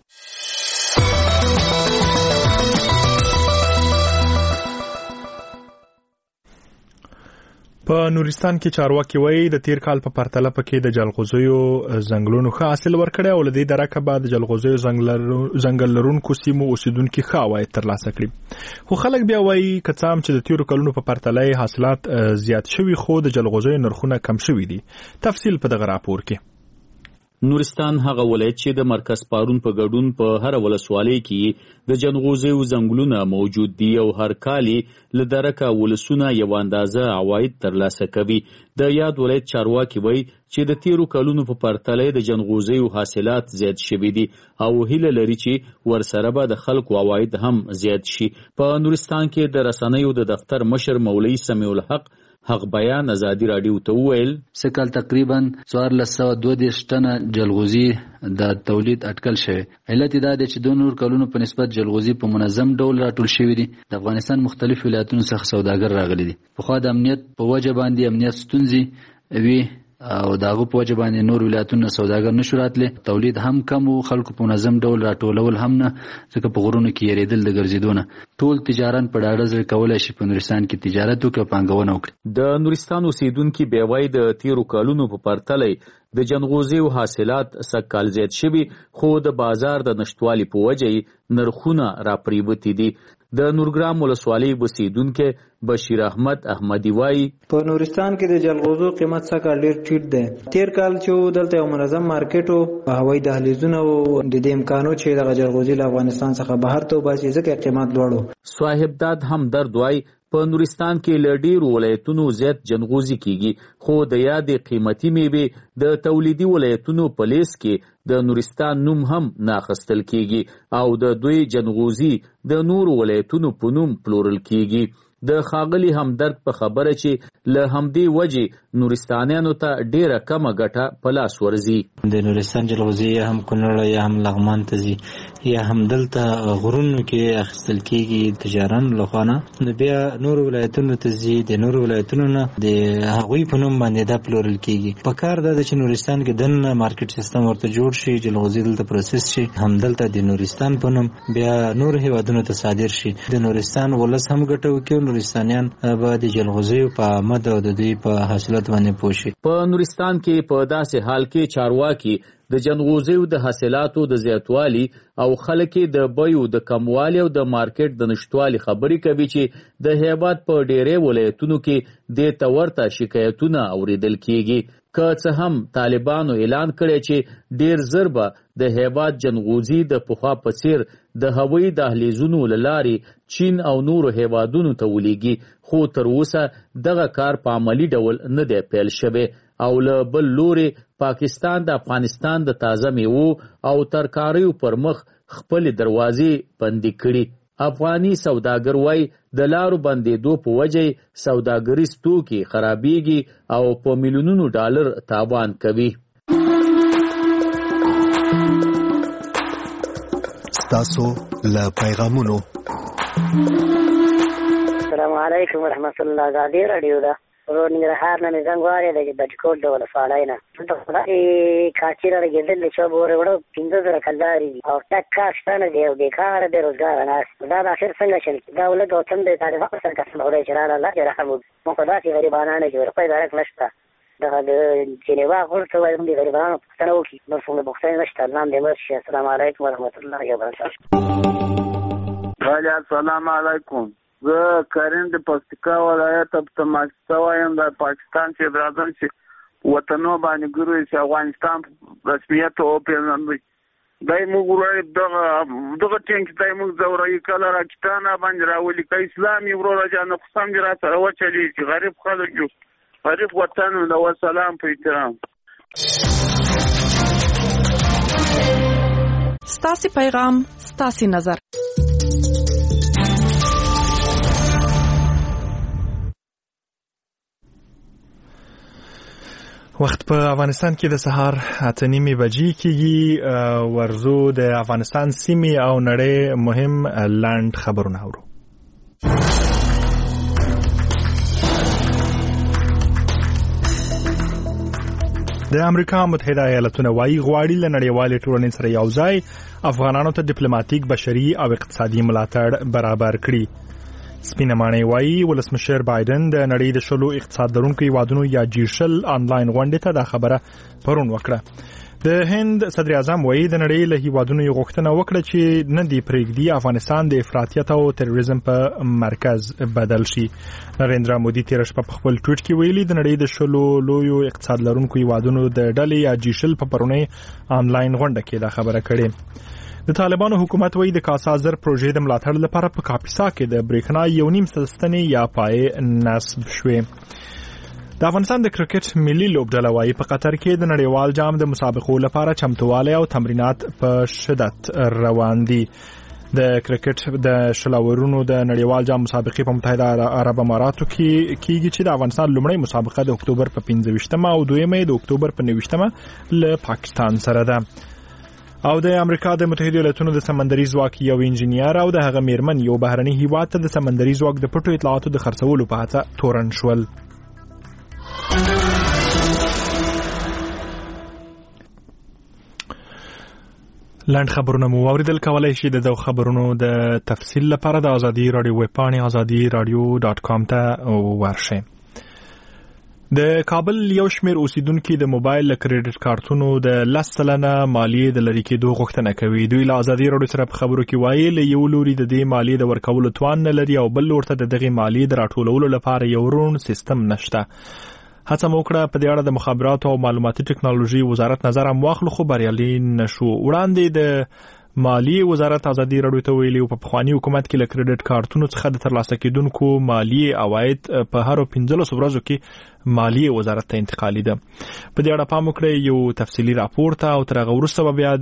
په نورستان کې چارواکي وایي د تیر کال په پرتله پکې د جلغوزیو ځنګلونو ښه حاصل ورکړی او له دې درکه بعد جلغوزیو ځنګل لرونکو سیمو اوسیدونکو ښه عواید ترلاسه کړي. خو خلک بیا وایي که څه هم چې د تیرو کلونو په پرتله حاصلات زیات شوي، خو د جلغوزیو نرخونه کم شوي دي. تفصیل په دغه راپور کې. نورستان هغه ولایت چې د مرکز پارون په ګډون په هر ولسوالۍ کې د جلغوزیو ځنګلونه موجود دي او هر کال له درکه ولسونه یو اندازه عواید ترلاسه کوي. د یاد ولایت چارواکي وایي چې د تیرو کلونو په پرتله د جلغوزیو حاصلات زیات شوي دي او هیله لري چې ورسره به د خلکو عواید هم زیات شي. په نورستان کې د رسنیو د دفتر مشر مولوي سمیع الحق حق بیان ازادي رادیو ته وویل سکل تقریبا 1432 ټنه جلغوزي د تولید اټکل شوی. علت دا دی چې د نور کلونو په نسبت جلغوزي په منظم ډول راټول شوی دي. د افغانستان مختلف ولایتونو څخه سوداګر راغلي دي. په خوا د امنیت په وجه باندې امنیت ستونزې وی او داغه په وجه باندې نور ولایتونو سوداګر نشو راتلی. تولید هم کم او خلکو په منظم ډول راټولول هم نه، ځکه په غرونو کې یریدل د ګرځیدونه. ټول تجارت په ډاډه زړه کولای شي په نورستان کې تجارت وکړي او پانګونه وکړي. د نورستان اوسیدونکي بیا وایي د تیرو کلونو په پرتله د جلغوزیو حاصلات سږ کال زیات شوي، خو د بازار د نشتوالي په وجه نرخونه راپریوتي دي. د نورګرام ولسوالۍ اوسیدونکي بشیر احمد احمدی وایي په نورستان کې د جلغوزو قیمت څخه ډیر ټیټ دی. تیر کال چې دلته یو منظم مارکیټ او هوایي دهلیزونه او د دې امکانو چې د جلغوزي له افغانستان څخه بهر ته وباسي ځکه قیمت لوړ. صاحب داد هم درد وایي په نورستان کې له ډیرو ولایتونو زیات جلغوزي کیږي، خو د یادې قیمتي میوې د تولیدي ولایتونو په لیست کې د نورستان نوم هم نه اخیستل کیږي او د دوی جلغوزي د نورو ولایتونو په نوم پلورل کیږي. د خاغلی همدرد په خبره چې له همدې وجې نورستانیانو ته ډیره کمه ګټه په لاس ورځي. د نورستان جلغوزي یا هم کونړ یا هم لغمان ته ځي یا هم دلته غرونو کې اخیستل کیږي تجارانو لخوا نه، نو بیا نورو ولایتونو ته ځي. د نورو ولایتونو نه د هغوی په نوم باندې دا پلورل کیږي. په کار دا چې نورستان کې دننه مارکیټ سیستم ورته جوړ شي، جلغوزي دلته پروسس شي، هم دلته د نورستان په نوم بیا نور هیوادونو ته صادر شي. د نورستان ولس هم ګټه وکړي، نورستانیان به د جلغوزیو په آمد او د دوی په حاصلات باندې پوه شي. په نورستان کې په داسې حال کې چارواکي د جلغوزیو د حاصلاتو د زیاتوالي او خلک د بیو د کموالي او د مارکیټ د نشټوالي خبرې کوي چې د هیواد په ډېرې ولایتونو کې د تورته شکایتونه اوریدل کیږي. که څه هم طالبانو اعلان کړی چې ډیر زر به د هیواد جلغوزي د پخوا په څیر د هوایي دهلیزونو له لارې چین او نورو هیوادونو ته ولیږي، خو تر اوسه دغه کار په عملي ډول نه دی پیل شوی. او له بل لورې پاکستان د افغانستان د تازه میوو او ترکاریو پر مخ خپل دروازې بندي کړي. افغاني سوداګر وایي د لارو بندېدو په وجه سوداګریز توکي خرابېږي او په میلیونونو ډالر تاوان کوي. ستاسو له پیغامونو. السلام علیکم ورحمت الله. ازادي رادیو ده ننګرهار نه زنګ واري د بټکوټ د ولسوالۍ نه د خدای کاچیره لګېدل چې بورې وړو 15,000 کلداري او ټک کاشتانه دی او بیکاره بېروزګاره ناست. دا د اخر څنګه شل دا ولد وطن د تاریخ په سر قسم اوري چې الله دې رحم وکړي. موږ داسې غریبانه چې ورپای دارک نشته د جنیوا غوړته وایم دي غریبانو پښتنه وکړي نو څنګه بوختای نشته. نام دې مرشي. السلام علیکم ورحمت الله وبرکاته. السلام علیکم. زه کریم د پکتیکا ولایت تماشا وایم. د پاکستان چې راځم چې وطنو باندې ګوري چې افغانستان رسمیت او پیژندل دای موږ ورای دغه ټینګ دای موږ زورای کله راکټانه باندې راولي که اسلامي ورور جان قسم دې را سره وچلی چې غریب خلک جو غریب وطن نو سلام په احترام ستاسي پیغام ستاسي نظر. وخت په افغانستان کې د سهار 8:30 بجې کېږي. ورزو د افغانستان سیمې او نړۍ مهم لاند خبرونه اورو. د امریکا متحده ایالاتونو وايي غواړي له نړیوالې ټولنې سره یوځای افغانانو ته ډیپلوماټیک بشري او اقتصادي ملاتړ برابر کړي. سپینه ماڼۍ وايي ولسمشر بایدن د نړۍ د شلو اقتصاد لرونکو هیوادونو یا جیشل آنلاین غونډې ته دا خبره پرون وکړه. د هند صدر اعظم وايي د نړۍ له هیوادونو یو غوښتنه وکړه چې نه دی پرېږدي افغانستان د افراطیت او تروریزم په مرکز بدل شي. نریندرا مودي تیر شپه په خپل ټویټ کې ویلي د نړۍ د شلو لویو اقتصاد لرونکو هیوادونو د ډلې یا جیشل په پرونی آنلاین غونډه کې دا خبره کړې. د طالبانو حکومت وایي د کاسازر پروژې د ملاتړ لپاره په کاپیسا کې د برېښنا 1.5 سلستنې یا پای نصب شوې. د افغانستان د کرکټ ملي لوبډله وايي په قطر کې د نړیوال جام د مسابقو لپاره چمتووالی او تمرینات په شدت روان دي. د کرکټ د شلاورونو د نړیوال جام مسابقې په متحده عرب اماراتو کې کیږي چې د افغانستان لومړی مسابقه د اکتوبر په 15مه او دویمه د اکتوبر په 19مه له پاکستان سره ده. او د امریکا د متحده ایالاتونو د سمندري ځواک یو انجنیر او د هغه میرمن یو بهرني هیواد ته د سمندري ځواک د پټو اطلاعاتو د خرڅولو په هڅه تورن شول. لاند خبرونه مو اوریدل. کولای شئ د خبرونو د تفصیل لپاره د ازادي رادیو ویب پاڼې azadi-radio.com ته ورشئ. د کابل یو شمېر اوسیدونکو د موبایل کریډټ کارتونو د 10% مالیې د لری کېدو غوښتنه کوي. دوی له ازادي رادیو سره په خبرو کې وایي له یو لوري د دې مالیې د ورکولو توان نه لري او بل ورته د دغه مالیې د راټولولو لپاره یو روڼ سیستم نشته. هڅه موکړه په دې اړه د مخابراتو او معلوماتي ټکنالوژي وزارت نظر هم واخلو خو بریالي نشو. وړاندې د مالیې وزارت ازادي رادیو ته ویلي او په پخوانی حکومت کې له کریډټ کارتونو څخه د ترلاسه کېدونکو مالیې عواید په هر 15 ورځو کې مالیې وزارت ته انتقالي ده. په دې اړه پام وکړئ یو تفصیلی راپور ته او تر هغه وروسته بیا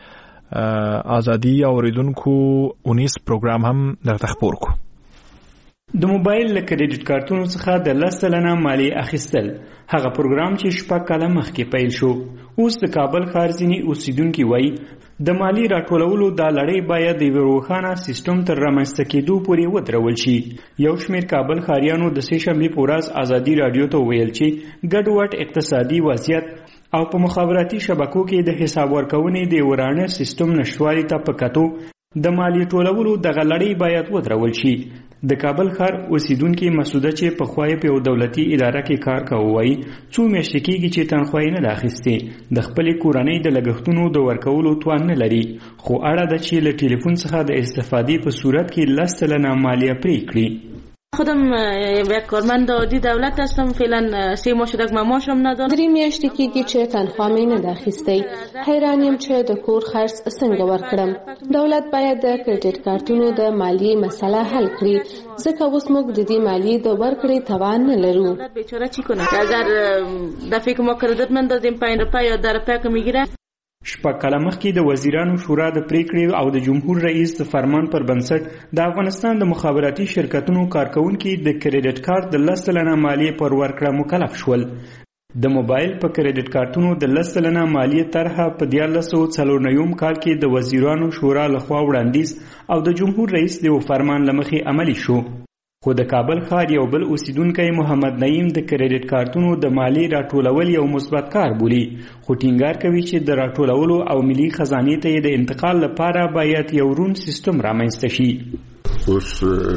د ازادي اوریدونکو 19 پروګرام هم درته خبر کو. د موبایل له کریډټ کارتونو څخه د 10% مالیې اخیستل هغه پروګرام چې شپږ کاله مخکې پیل شو. اوس د کابل ښار ځینې اوسیدونکي وایي د مالی راټولولو دا لړۍ باید د یو روښانه سیستم تر رامنځته کېدو پورې ودرول شي. یو شمېر کابل ښاریانو د سې شنبې په ورځ ازادي رادیو ته ویل چې ګډوډ اقتصادي وضعیت او په مخابراتي شبکو کې د حساب ورکونې د ورانه سیستم نشوالي ته په کتو د مالی ټولولو دغه لړۍ باید ودرول شي. د کابل ښار اوسیدونکي مسوده چې په خوای په یو دولتي اداره کې کار کوي څو میاشتې کېږي چې تنخواه نه اخیستي د خپل کورنۍ د لګښتونو د ورکولو توان نه لري خو اړه ده چې له ټلیفون څخه د استفادې په صورت کې 10% مالیه پرې کړي. خودم یک کارمند عادی دولت هستم. فعلا 3 ماه شده که من معاشم ندارم. 3 میاشتې کېږي چې تنخواه مې نه ده اخیستې. حیران یم چې د کور خرڅ څنګه ورکړم. دولت باید د کریډټ کارتونو د مالیې مسله حل کړي ځکه اوس موږ د دې مالیې د ورکړې توان نه لرو. بیچاره چی کنه؟ اگر دفعه که ما کریډټ مندازیم 5 روپیه یا 10 روپیه که میگیره. شپږ کاله مخکې د وزیرانو شورا د پریکړې او د جمهور رئیس د فرمان پر بنسټ د افغانستان د مخابراتي شرکتونو کارکونکي د کریډټ کارت د 10% مالیې پر ورکړه مکلف شول. د موبایل په کریډټ کارتونو د 10% مالیې طرحه په 1994 کال کې د وزیرانو شورا لخوا وړاندیز او د جمهور رئیس د فرمان لمخې عملی شو. خو د کابل ښار یو بل اوسیدونکی محمد نعیم د کریډټ کارتونو د مالیې راټولول یو مثبت کار بولي خو ټینګار کوي چې د راټولولو او ملي خزانې ته د انتقال لپاره باید یو روڼ سیستم رامنځته شي. اوس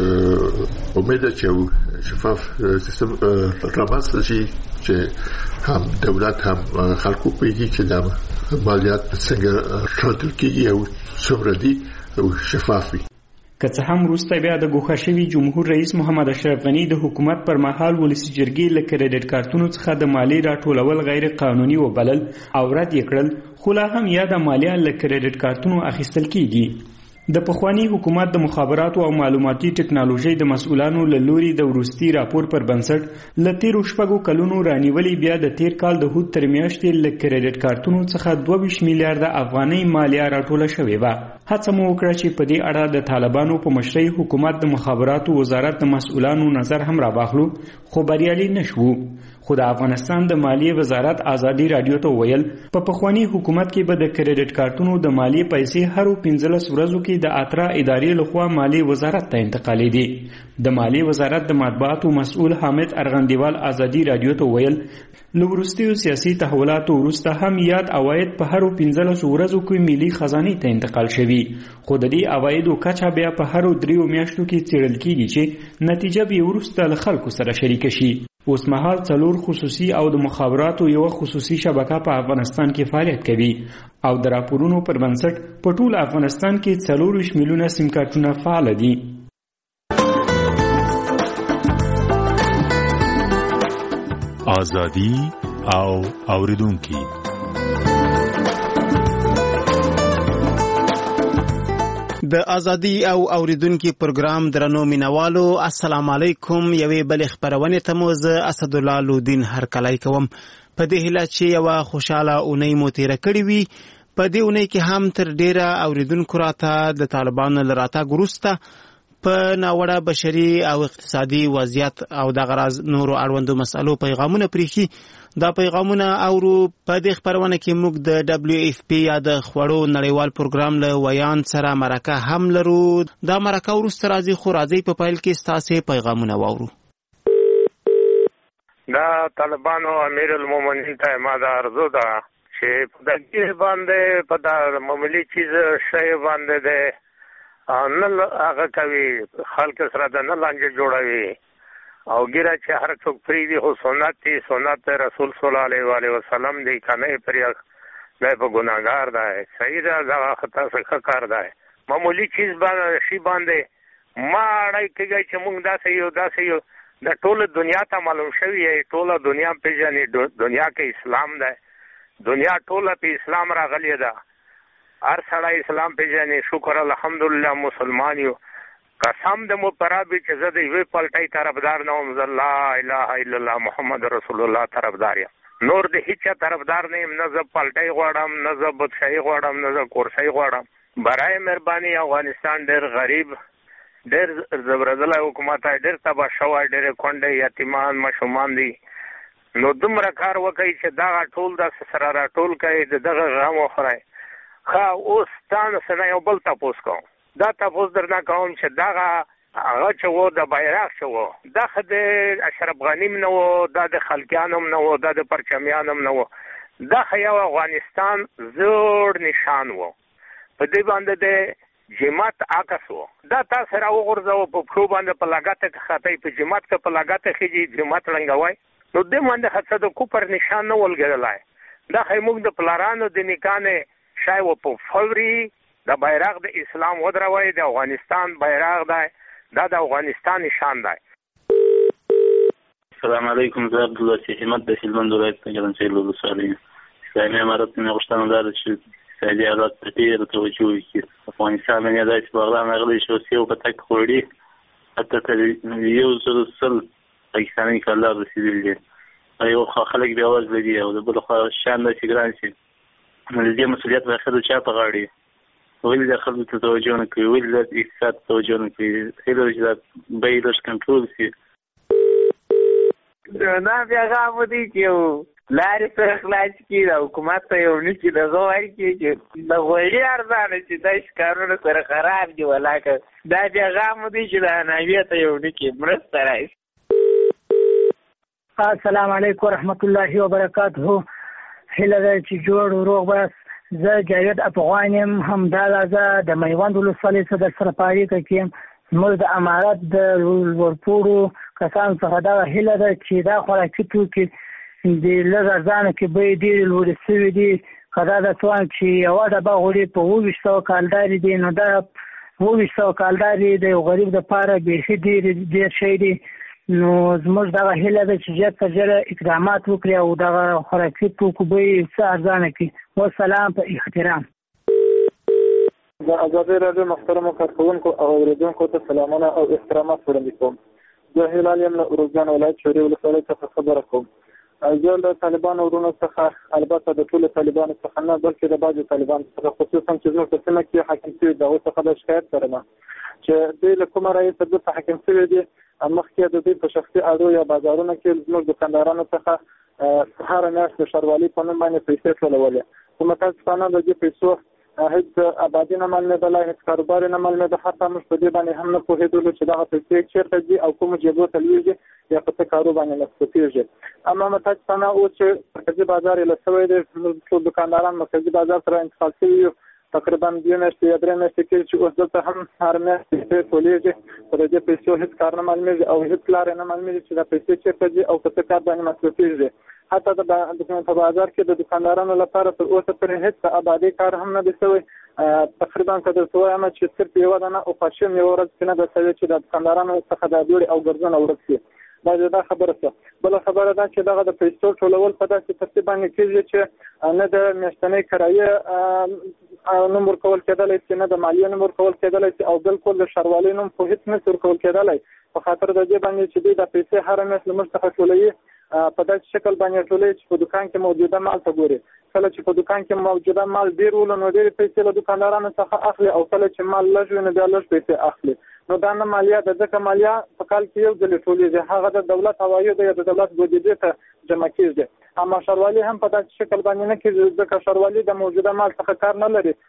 امید ده چې شفاف سیستم رامنځته شي چې هم دولت هم خلکو پوهیږي چې د مالیات څنګه راټول کیږي او څومره دي او شفاف وي. که څه هم وروسته بیا د ګوښه شوي جمهور رئیس محمد اشرف غني د حکومت پر مهال ولسي جرګې له کریډټ کارتونو څخه د مالیې راټولول غیر قانوني وبلل او رد یې کړل، خو لا هم یاده مالیه له کریډټ کارتونو اخیستل کیږي. د پخوانی حکومت د مخابراتو او معلوماتي ټکنالوژۍ د مسؤلانو له لوري د وروستي راپور پر بنسټ له تیرو 6 کلونو رانیولې بیا د تیر کال د هود تر میاشتې له کریډټ کارتونو څخه 22 میلیارډ افغانۍ مالیه راټوله شوې وه. هڅه مو وکړه چې په دې اړه د طالبانو په مشرۍ حکومت د مخابراتو وزارت د مسؤلانو نظر هم راواخلو، خو بریالي نشو. خو د افغانستان د مالیې وزارت ازادي رادیو ته ویل په پخوانی حکومت کې به د کریډټ کارتونو د مالیې پیسې هر 15 ورځو کې د اترا ادارې لخوا مالیې وزارت ته انتقالېدې. د مالیې وزارت د مطبوعاتو مسؤل حامد ارغندیوال ازادي رادیو ته ویل له وروستیو سیاسي تحولاتو وروسته هم یاد عواید په هر 15 ورځو کې ملي خزانې ته انتقال شوي، خو د دې عوایدو کچه بیا په هر 3 میاشتو کې څیړل کیږي چې نتیجه به وروسته له خلکو سره شریک شي. اوس مهال 4 خصوصي او د مخابراتو یو خصوصي شبکه په افغانستان کې فعالیت کوي او د راپورونو پر بنسټ په ټول افغانستان کې 40 میلیونه سیم کارتونه فعال دي. ازادي او اوریدونکي د ازادي او اوریدونکو پروګرام درنو مینوالو، السلام علیکم. یوې بل خبرونه ته مو زه اسد الله لودین هرکلی کوم په دې هیله چې یو خوشاله اونۍ مو تیر کړی وي. په دې اونۍ کې هم تر ډیره اوریدونکو راته د طالبانو لراته ګروسته په ناوړه بشري او اقتصادي وضعیت او د غرض نورو اړوندو مسالو پیغامونه پریخي. دا پیغامونه اورو په دې خبرونه کې موږ د WFP یا د خوړو نړیوال پروګرام له ویان سره مرکه هم لرو. دا مرکه وروسته راځي، خو راځي په پیل کې ستاسو پیغامونه واورو. دا طالبانو امیر المؤمنین ته ما دا ارزو ده چې په دې باندې په دا معمولی چیز شی باندې ده نه هغه کوي، خلک سره د نه لانجه جوړوي او ګیره چې هر څوک پریږدي خو سنت دی، سنت رسول صلی الله علیه وسلم دی، کنه پرې دا په ګناهګار دی. صحیح ده، دا خطا څخه کار دی. معمولی چیز باندې شی باندې ما اړای کېږي چې موږ داسې یو د ټوله دنیا ته معلوم شوی، ټوله دنیا پیژني، دنیا کې اسلام دی، دنیا ټوله په اسلام راغلی ده، هر سړی اسلام پیژني. شکر الحمدلله مسلمان یو. قسم د مو پرابي چې زه د یوې پلټۍ طرفدار نه وم، زه لا اله الا الله محمد رسول الله طرفدار یم، نور د هیچا طرفدار نه یم. نه زه پلټۍ غواړم، نه زه بادشاهي غواړم، نه زه کورسۍ غواړم. برای مهرباني افغانستان ډېر غریب، ډېر زبردله حکومت دی، ډېر تباه شوی، ډېرې کونډې یتیمان ماشومان دي. نو دومره کار وکړئ چې دغه ټول داسې سره راټول کړئ، د دغه غم وخورئ. ښه، اوس تا نه یو بل تپوس کوم. دا تاسو درنه کوم چې دغه هغه چې وو د بیرغ چې وو دا خو د اشرف غنی نه وو، دا د خلکیانو نه وو، دا د پرچمیانو نه وو، دا خو یو افغانستان زوړ نشان وو. په دې باندې د جماعت عکس وو، دا تاسو را وغورځو په خو باندې په لګاته کې خطای په جماعت کې په لګاته کې جماعت رنګوي. نو دې باندې حتی د کوپر نشان نه ولګلای. دا خو موږ د پلارانو د نکانه شای و په فوري د بیرغ د اسلام ودروي، د افغانستان بیرغ دی، دا د افغانستان نشان دی. السلام علیکم، زه عبدالله سیحمد د هلمند ولایت څخه ګرانسیل ولسوالۍ. اسلامي امارت نه غوښتنه دا ده چې سعودي ایالات ته ډېره توجه وکړي. افغانستان نه داسې بغلان راغلی چې اوس یو پتک خوړي، حتی تر 100 پاکستاني کالر رسېدلي دي. یو خلک بې وزله دي او د بل خوا شان داسې ګران شي. نو د دې مسؤلیت به اخر چا په غاړه وي؟ ولې د خلکو ته توجه نه کوي؟ ولې د اقتصاد توجه نه کوي؟ هیله ده چې دا بیې لږ کنټرول شي. دا پیغام دی چې لارې سره خلاص کړي، د حکومت ته یو نشي دغه ورکړي چې د غوړي ارزانه چې دا ښکارونه سره خراب دي. ولاکه دا پیغام دی چې د حنابیه ته یو نکي مرسته راشي. السلام علیکم ورحمت الله وبرکاته. هیله ده چې جوړ او روغ بس. زه جاوید افغان یم، همداله زه د میوند ولسوالۍ څخه در سره په اړیکه کې یم. زموږ د امارت د ورپوړو کسانو څخه دغه هیله ده چې دا خوراکي توکي د لږ ارزانه کې بیې ډېرې لوړې شوي دي. که دا د توان چې یوه ډبه غوړي په 2400 کالدارې دي، نو دا 200 کالداري د یو غریب لپاره بیخي ډېر شی دی. نو زموږ دغه هیله ده چې ژر تر ژره اقدامات وکړي او دغه خوراکي توکو بیې څه ارزانه کړي. والسلام په احترام. د ازادۍ راډیو محترمو کارکوونکو او اورېدونکو ته سلامونه او احترامات وړاندې کوم. زه هلال یم له اروزګان ولایت شوري ولسوالۍ څخه خبره کوم. زه له طالبانو ورونو څخه، البته د ټولو طالبانو څخه نه بلکې د بعضو طالبانو څخه، خصوصا چې زموږ په سیمه کې حاکم شوي د هغوی څخه د شکایت لرم چې دوی له کومه رایې څخه دلته حاکم شوي دي. مخکې د دوی په شخصي اړو یا بازارونو کې زموږ دکاندارانو څخه هره میاشت د ښاروالۍ په نوم باندې پیسې ټولولې. خو متاسفانه د دې پیسو هیڅ آبادي نه معلومېدله، هیڅ کاروبار نه معلومېده. حتی موږ په دې باندې هم نه پوهېدلو چې دغه پیسې چېرته ځي او کومو جېبو ته لوېږي یا په څه کارو باندې مصرفېږي. اما متاسفانه اوس چې مرکزي بازار یې له شوی دی، موږ ټول دکانداران مرکزي بازار سره انتقال شوي یو. تقریبا 2 میاشتې یا 3 میاشتې کېږي چې اوس دلته هم هر میاشت پیسې ټولېږي، خو د دې پیسو هېڅ کار نه معلومېږي او هېڅ لارې نه معلومېږي چې دا پیسې چېرته ځي او په څه کار باندې مصرفېږي. حتی په بازار کې د دکاندارانو لپاره تر اوسه پورې هېڅ آبادي کار هم نه دی شوی. تقریبا که درته ووایم چې صرف یوه دانه اوپاشن یوه ورځ کې نه ده شوې چې د دکاندارانو څخه دا دوړې او ګرځونه ورک شي. دا خبره شوه. بله خبره ده چې دغه د پیسو ټولول په داسې ترتیب باندې کېږي چې نه د میاشتنۍ کرایې نوم ورکول کېدلی شي، نه د مالیې نوم ورکول کېدلی شي او بالکل د ښاروالۍ نوم خو هېڅ نشي ورکول کېدلی. په خاطر د دې باندې چې دوی دا پیسې هره میاشت له موږ څخه ټولوي په داسې شکل باندې ټولوي چې په دکان کې موجوده مال ته ګوري. کله چې په دکان کې موجوده مال ډېر ولو نو ډېرې پیسې له دکاندارانو څخه اخلي او کله چې مال لږ وي نو بیا لږ پیسې اخلي. نو دا نه مالیه ده، ځکه مالیه په کال کې یو ځلې ټولېږي، هغه د دولت عوایدو یا د دولت بودیجې ته جمع کېږي. اما ښاروالي هم په داسې شکل باندې نه کېږي ځکه ښاروالي د موجوده مال څخه کار نه لري.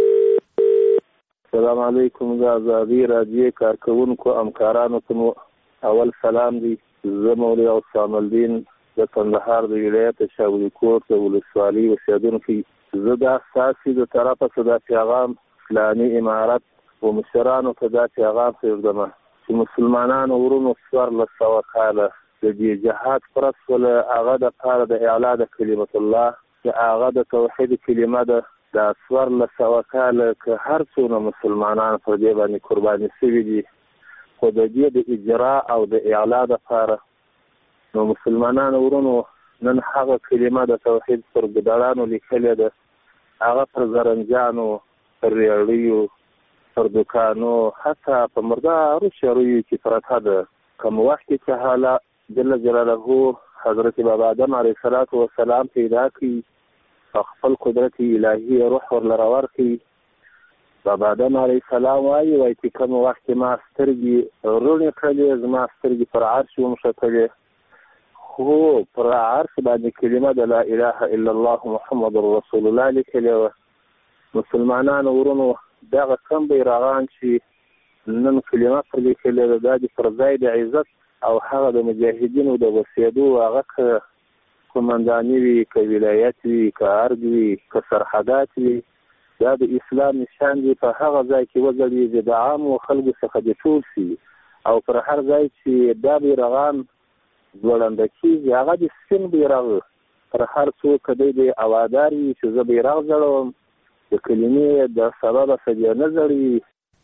السلام علیکم. د ازادۍ راډیو کارکوونکو همکارانو ته مو اول سلام دی. زه مولوي عصام الدین د کندهار د ولایت شاولیکوټ د ولسوالۍ اوسېدونکی. زه دا ستاسې د طرفه څه دا پیغام اسلامي امارت و مشرانو ته دا پیغام پرېږدم چې مسلمانانو ورونو 1400 کاله د دې جهاد فرض شوله، هغه دپاره د اعلا د کلمت الله چې هغه د توحید کلمه ده. دا 1400 کاله که هر څونه مسلمانان پر دې باندې قرباني شوي دي، خو د دې د اجرا او د اعلا دپاره نو مسلمانانو ورونو نن هغه کلمه د توحید پر ګدړانو لیکلې ده، هغه پر زرنجانو، پر ریاړیو، پر دوکانو، حتی په مردارو شروعو کې پرته ده. کوم وخت کې چې حالا جل جلاله حضرت بابا آدم علیه السلام پیدا کړي، خپل قدرت الهي روح ورله ورکړي. بابا آدم علیه السلام وایي چې کوم وخت کې ما سترګې روڼې کړلې، زما سترګې پر عرش ومښتلې، خو پر عرش باندې کلمه د لا اله الا الله محمد رسول الله لیکلې وه. مسلمانانو ورونو دغه کم بیرغان چې نن کلمه پر لیکلې ده، دا د پر ځای د عزت او هغه د مجاهدینو د وسیدو هغه که قمنداني وي، که ولایت وي، که ارګ وي، که سرحدات وي، دا د اسلام نشان دی. په هغه ځای کې وځلېږي، د عامو خلکو څخه د ټول شي او پر هر ځای چې دا بیرغان ځوړنده کېږي هغه د سپین بیرغ پر هر څوک که دی د اوادار وي چې زه بیرغ ځړوم، د کلمې د سببه څه نه ځړوي.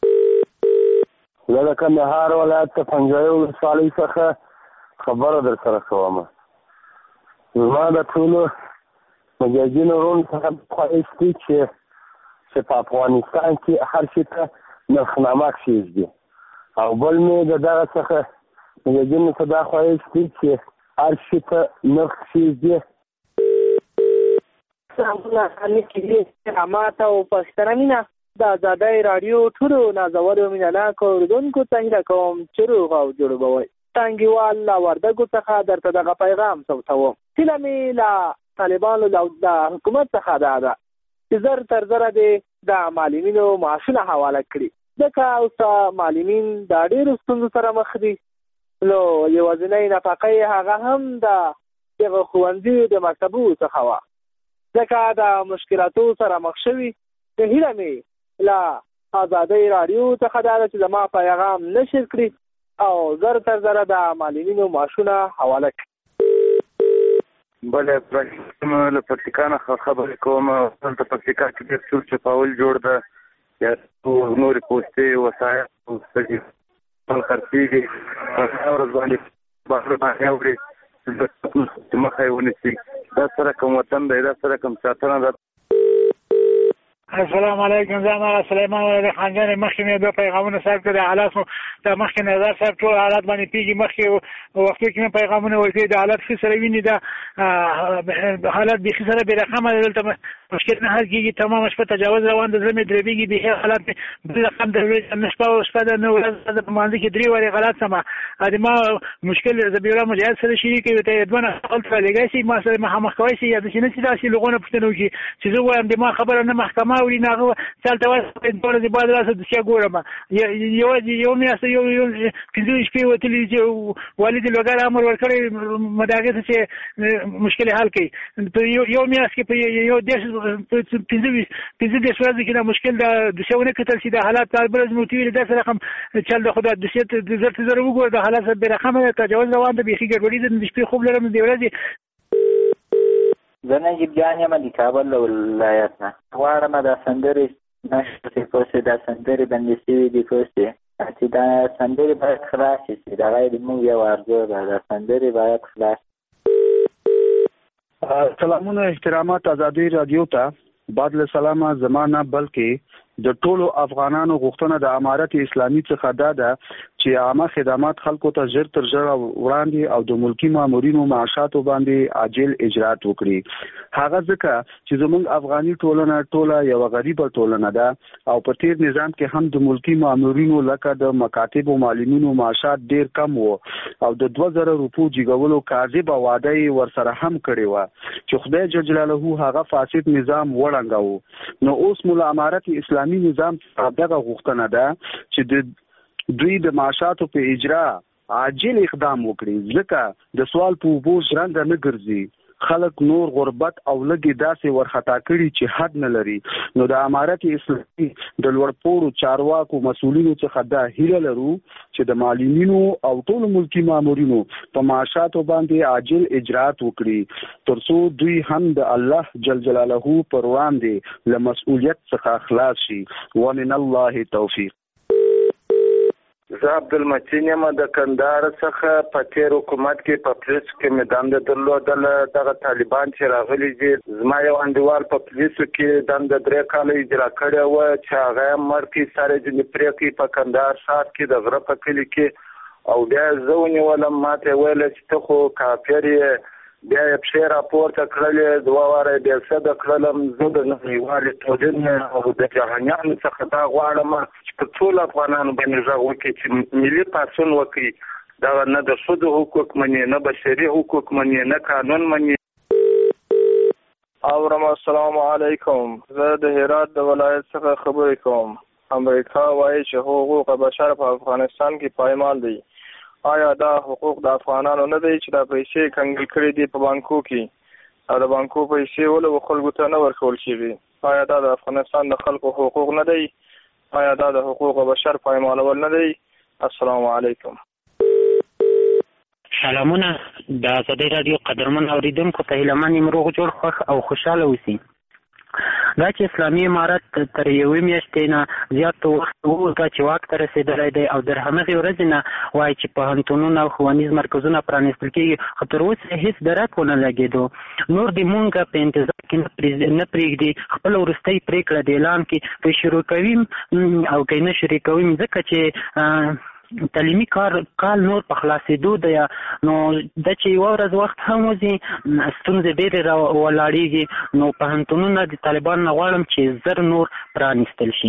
زه د کندهار ولایت د پنجوایي ولسوالۍ څخه خبره در سره کوم. زما د ټولو مجاهدینو ورونو څخه خواهش دی چې په افغانستان کې هر شي ته نرخنامه کښېږدي، او بل مې د دغه څخه مجاهدینو ته دا خواهش دی چې هر شي ته نرخ کښېږدي. رحمت او پښتنه مینه د ازادۍ راډیو ټولو نازولو مینهناکو اورېدونکو ته هیله کوم چې روغ او جوړ به وئ. ټانګیوال له وردګو څخه درته دغه پیغام ثبتوم. هیله مې له طالبانو د حکومت څخه دا ده چې زر تر زره دې د معلمینو معاشونه حواله کړي، ځکه اوس معلمین د ډېرو ستونزو سره مخ دي. نو یوازینۍ نفقه هغه هم د دغه ښوونځیو د مکتبو څخه وه، ځکه د مشکلاتو سره مخ شوي. د هیله مې له ازادۍ راډیو څخه دا ده چې زما پیغام نشر کړي او زر تر زره د معلمینو معاشونه حواله کړي. بله له پکتیکا نه خبرې کوم. دلته پکتیکا کې ډېر چور چپاول جوړ ده، یا نورې پوستې وسایل پوستې خپل خرڅېږي په هغه ورځ باندې بهر باندې اوري چې مخه یې ونیسي. دا سره کوم وطن دی، دا سره کوم ساتنه ده. السلام علیکم. زما سلیمان علی خان جان مخکې مې د پیغامونو صاحب ته د حالات د مخکې نظر صاحب ټول حالات باندې پیږي. مخکې وختو کې مې پیغامونه ورکړي د حالات ښه سره ویني، دا حالات بیخي سره بې رقمه دلته مشکل نه حل کېږي. تمامه شپه تجاوز روان د زړه مې درېږي بیخي حالات مې بل رقم د نه شپه ده نه ورځ په مانځه کې 3 وارې غلط سمه د ما مشکل زبیره مجاهد سره شریک وي ته دوه خپل لګای شي ما سره مخامخ کوي شي یا د شنه چې داسې لغونه پښتنو کې چې زه وایم د ما خبره نه محکمه ولې نه چلته واسه د دې بعد راځه د څه ګورم یو میاشت یو 15 شپې وتلی چې والد لوګر امر ورکړي مداګه چې مشکل حل کړي یو میاشت کې په یو دیش 15 ورځې کې دا مشکل د څونه کتل چې د حالات کاربرز موتیوي د سره رقم چل د خدای د ست د زرت زره وګور د حالات به رقم تجاوز روان د بیخي ګډوډي د شپې خوب لرم دی ورځي. زه نجیب جان یم د کابل ولایت نه غواړم د سندرې نشته پوسې د سندرې باندې سوي دي پوسې چې دا سندرې باید خلاص شي دا غواړي موږ یو ارزو ده د سندرې باید خلاص. سلامونه احترامات آزادی رادیو ته بعد له سلامه زمانہ بلکې د ټولو افغانانو غوښتنه د امارت اسلامي څخه دا ده چې عامه خدمات خلکو ته ژر تر ژره وړاندې او د ملکی مامورینو معاشاتو باندې عاجل اجرات وکړي. هغه ځکه چې زموږ افغاني ټولنه ټوله یو غریبه ټولنه ده او په تیر نظام کې هم د ملکی مامورینو لکه د مکاتب او معلمینو معاشات ډیر کم وو او د 2000 روپو جګولو کاذبه وعده یې ورسره هم کړې وه چې خدای جل جلاله هغه فاسد نظام وړنګاوه. نو اوس مولا امارت اسلامي نظام دغه غوښتنه ده چې دوی د معاشاتو په اجرا عاجل اقدام وکړي ځکه د سوال په اوبو ژرنده نه ګرځي. خلک نور غربت او لګي داسې ورخطا کړي چې حد نه لري. نو د امارت اسلامي د لوړپوړو چارواکو مسؤلینو څخه دا هیله لرو چې د معلمینو او ټولو ملکی مامورینو په معاشاتو باندې عاجل اجرات وکړي ترڅو دوی هم د الله جل جلاله پر وړاندې له مسؤلیت څخه خلاص شي. ومن الله توفیق. زه عبدالمتین یم د کندهار څخه په تیر حکومت کې په پولیسو کې مې دنده درلودله. دغه طالبان چې راغلي دي زما یو انډیوال په پولیسو کې دنده 3 کاله اجرا کړې وه چې هغه یې مړ کړي سر یې ځینې پرې کړي په کندهار ښار کې د غره په کلي کې او بیا زه ونیولم. ما ته یې ویله چې ته خو کافر یې. بیا یې پښې راپورته کړلې 2 واره یې بیا سده کړلم. زه د نړیوالې ټولنې او د جهانیانو څخه دا غواړم چې په ټولو افغانانو باندې غږ وکړي چې ملي پاڅون وکړي. دغه نه د ښځو حقوق مني، نه بشري حقوق مني، نه قانون مني. اورم السلام علیکم. زه د هرات د ولایت څخه خبرې کوم. امریکا وایي چې حقوق بشر په افغانستان کې پایمال دي. آیا دا حقوق د افغانانو نه دی چې دا پیسې کنګل کړي دي په بانکو کې او د بانکو پیسې ولې خلکو ته نه ورکول کېږي؟ آیا دا د افغانستان د خلکو حقوق نه دی؟ آیا دا د حقوق بشر پایمالول نه دی؟ السلام علیکم. سلامونه د آزادۍ راډیو قدرمن اوریدونکو ته هیله من یم روغ جوړ خوښ او خوشحاله اوسئ. دا چې اسلامي امارت تر یوې میاشتې نه زیات وخت وروسته چې واک ته رسېدلی دی او در همغې ورځې نه وایي چې پوهنتونونه او ښوونیز مرکزونه پرانیستل کېږي خو تر اوسه هېڅ درک ونه لګېدو. نور دې مونږ په انتظار کې نه پرېږدي، خپله وروستۍ پرېکړه د اعلان کې که شروع کوي او که نه شروع کوي ځکه چې تعلیمي کال نور په خلاصېدو دی نو دا چې یوه ورځ وخت هم وځي ستونزې ډېرې ولاړېږي. نو پوهنتونونه د طالبانو نه غواړم چې زر نور پرانیستل شي.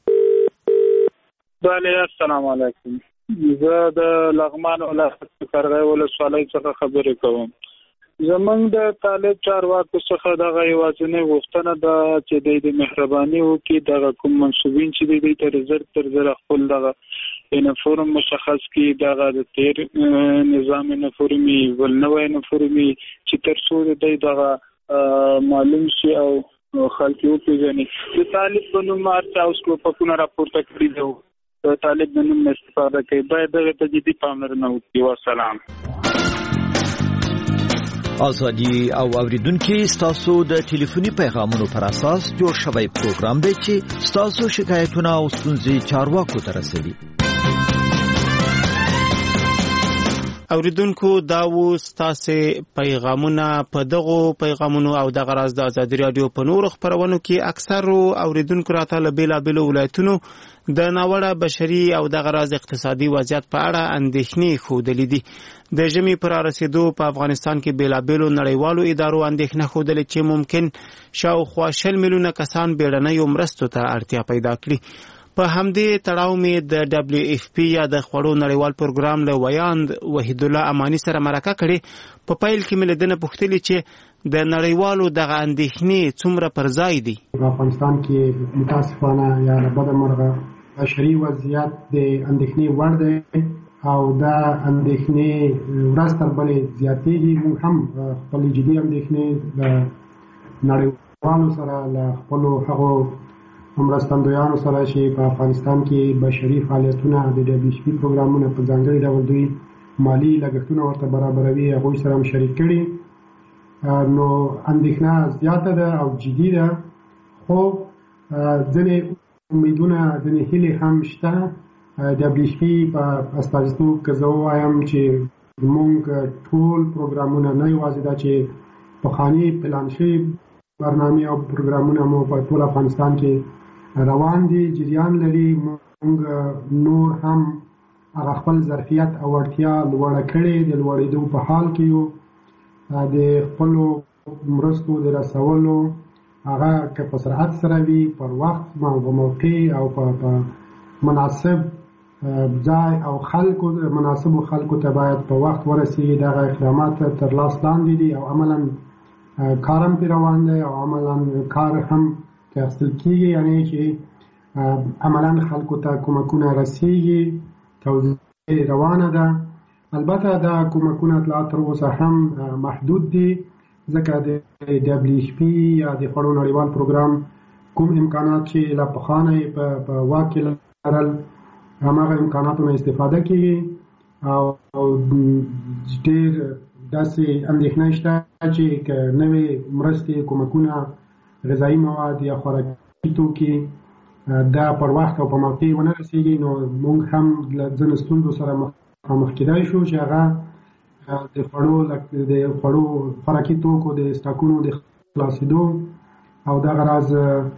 السلام علیکم. زه د لغمان ولایت قرغې ولسوالۍ څخه خبرې کوم. زمونږ د طالب چارواکو څخه دغه یوازینۍ غوښتنه ده چې د مهرباني وکړي دغه کوم منصوبین چې دی تر زر خپل دغه یونیفورم مشخص کړي، دغه د تیر نظام یونیفورمي ول نوی یونیفورمي چې تر څو دی دغه معلوم شي او خلک وپېژني. د طالب په نوم هر چا اوس ټوپکونه راپورته کړي دي، د طالب د نوم استفاده کوي. باید دغه ته جدي پاملرنه وکړي. وسلام. ازادي او اوریدونکو ستاسو د ټلیفوني پیغامونو پر اساس جوړ شوی پروګرام دی چې ستاسو شکایتونه او ستونزې چارواکو ته رسوي. اوریدونکو دا و ستاسو پیغامونه په دغه پیغامونو او د غراز د ازادي رادیو په نور خبرونو کې اکثر اوریدونکو راته له بیلابل ولایتونو د ناوړه بشري او د غراز اقتصادي وضعیت په اړه اندېښنې ښودلې دي. د ژمي پر رسیدو په افغانستان کې بیلابل نړیوالو ادارو اندېښنه ښودلې چې ممکن شاوخوا 100 میلیونه کسان بیړنیو مرستو ته اړتیا پیدا کړي. په همدې تړاو مې د WFP یا د خوړو نړیوال پروګرام له ویاند وحید الله امانی سره مرکه کړې. په پیل کې مې لیدنه پوښتلې چې د نړیوالو دغه اندېښنې څومره پر ځای دي. په افغانستان کې متاسفانه یا له بده مرغه بشري وضعیت د اندېښنې وړ دی او دا اندېښنې ورځ تر بلې زیاتېږي. موږ هم خپلې جدي اندېښنې د نړیوالو سره له خپلو هغو مرستندویانو سره چې په افغانستان کې بشري فعالیتونه د WFP پروګرامونه په ځانګړي ډول دوی مالی لګښتونه ورته برابروي هغوی سره هم شریک کړي. نو اندېښنه زیاته ده او جدي ده، خو ځینې امیدونه ځینې هیلې هم شته. WFP په استازیتوب کې زه ووایم چې موږ ټول پروګرامونه نه یوازې دا چې پخواني پلان شوي برنامې او پروګرامونه مو په ټول افغانستان کې روان دي، جریان لري. موږ نور هم هغه خپل ظرفیت او اړتیا لوړه کړې د لوړېدو په حال کې یو. د خپلو مرستو د رسولو هغه که په سرعت سره وي، پر وخت په موقع او په مناسب ځای او مناسبو خلکو ته باید په وخت ورسیږي. دغه اقدامات تر لاس لاندې دي او عملاً کار هم پرې روان دی او عملاً کار هم اخیستل کېږي، یعنې چې عملاً خلکو ته کومکونه رسیږي، توزیع روانه ده. البته دا کومکونه لا تر اوسه هم محدود دي، ځکه د WFP یا د خوړو نړیوال پروګرام کوم امکانات چې له پخوا نه په واک کې لرل هماغه امکاناتو نه استفاده کېږي او ډېر داسې اندېښنه شته چې که نوې مرستې کومکونه غذایي مواد یا خوراکي توکي دا پر وخت او په موقع ونه رسېږي، نو موږ هم له ځینو ستونزو سره مخامخ کېدای شو چې هغه د خوړو خوراکي توکو د سټاکونو د خلاصېدو او دغه راز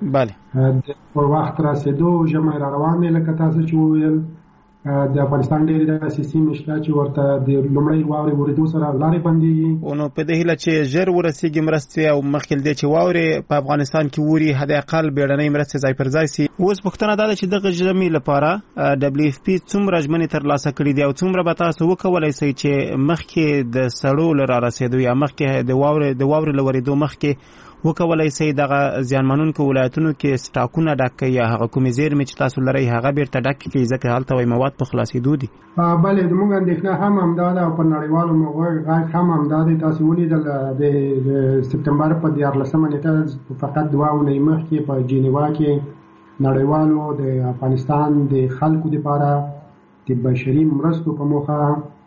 پر وخت رسېدو. ژمی را روان دی لکه تاسو چې وویل. د افغانستان ډېرې داسې سیمې شته چې ورته د لومړۍ واورې ورېدو سره لارې بندېږي. نو په دې هیله چې ژر ورسېږي مرستې او مخکې له دې چې واورې په افغانستان کې ووري حداقل بیړنۍ مرستې ځای پر ځای سي. اوس پوښتنه دا ده چې دغه ژمي لپاره WFP څومره ژمنې ترلاسه کړي دي او څومره به تاسو وکولی شئ چې مخکې د سړو له رارسېدو یا مخکې د واورې له ورېدو مخکې وکولای شي دغه زیانمنونکو ولایتونو کې سټاکونه ډک کړي یا هغه کومې زیرمې چې تاسو لرئ هغه بیرته ډک کړي، ځکه هلته وایي مواد په خلاصېدو دي. بله، زموږ اندېښنه هم همدا ده او په نړیوالو غږ هم همدا دی. تاسو ولیدل د سپتمبر په 14 نیټه فقط 2 اونۍ مخکې په جنیوا کې نړیوالو د افغانستان د خلکو لپاره د بشري مرستو په موخه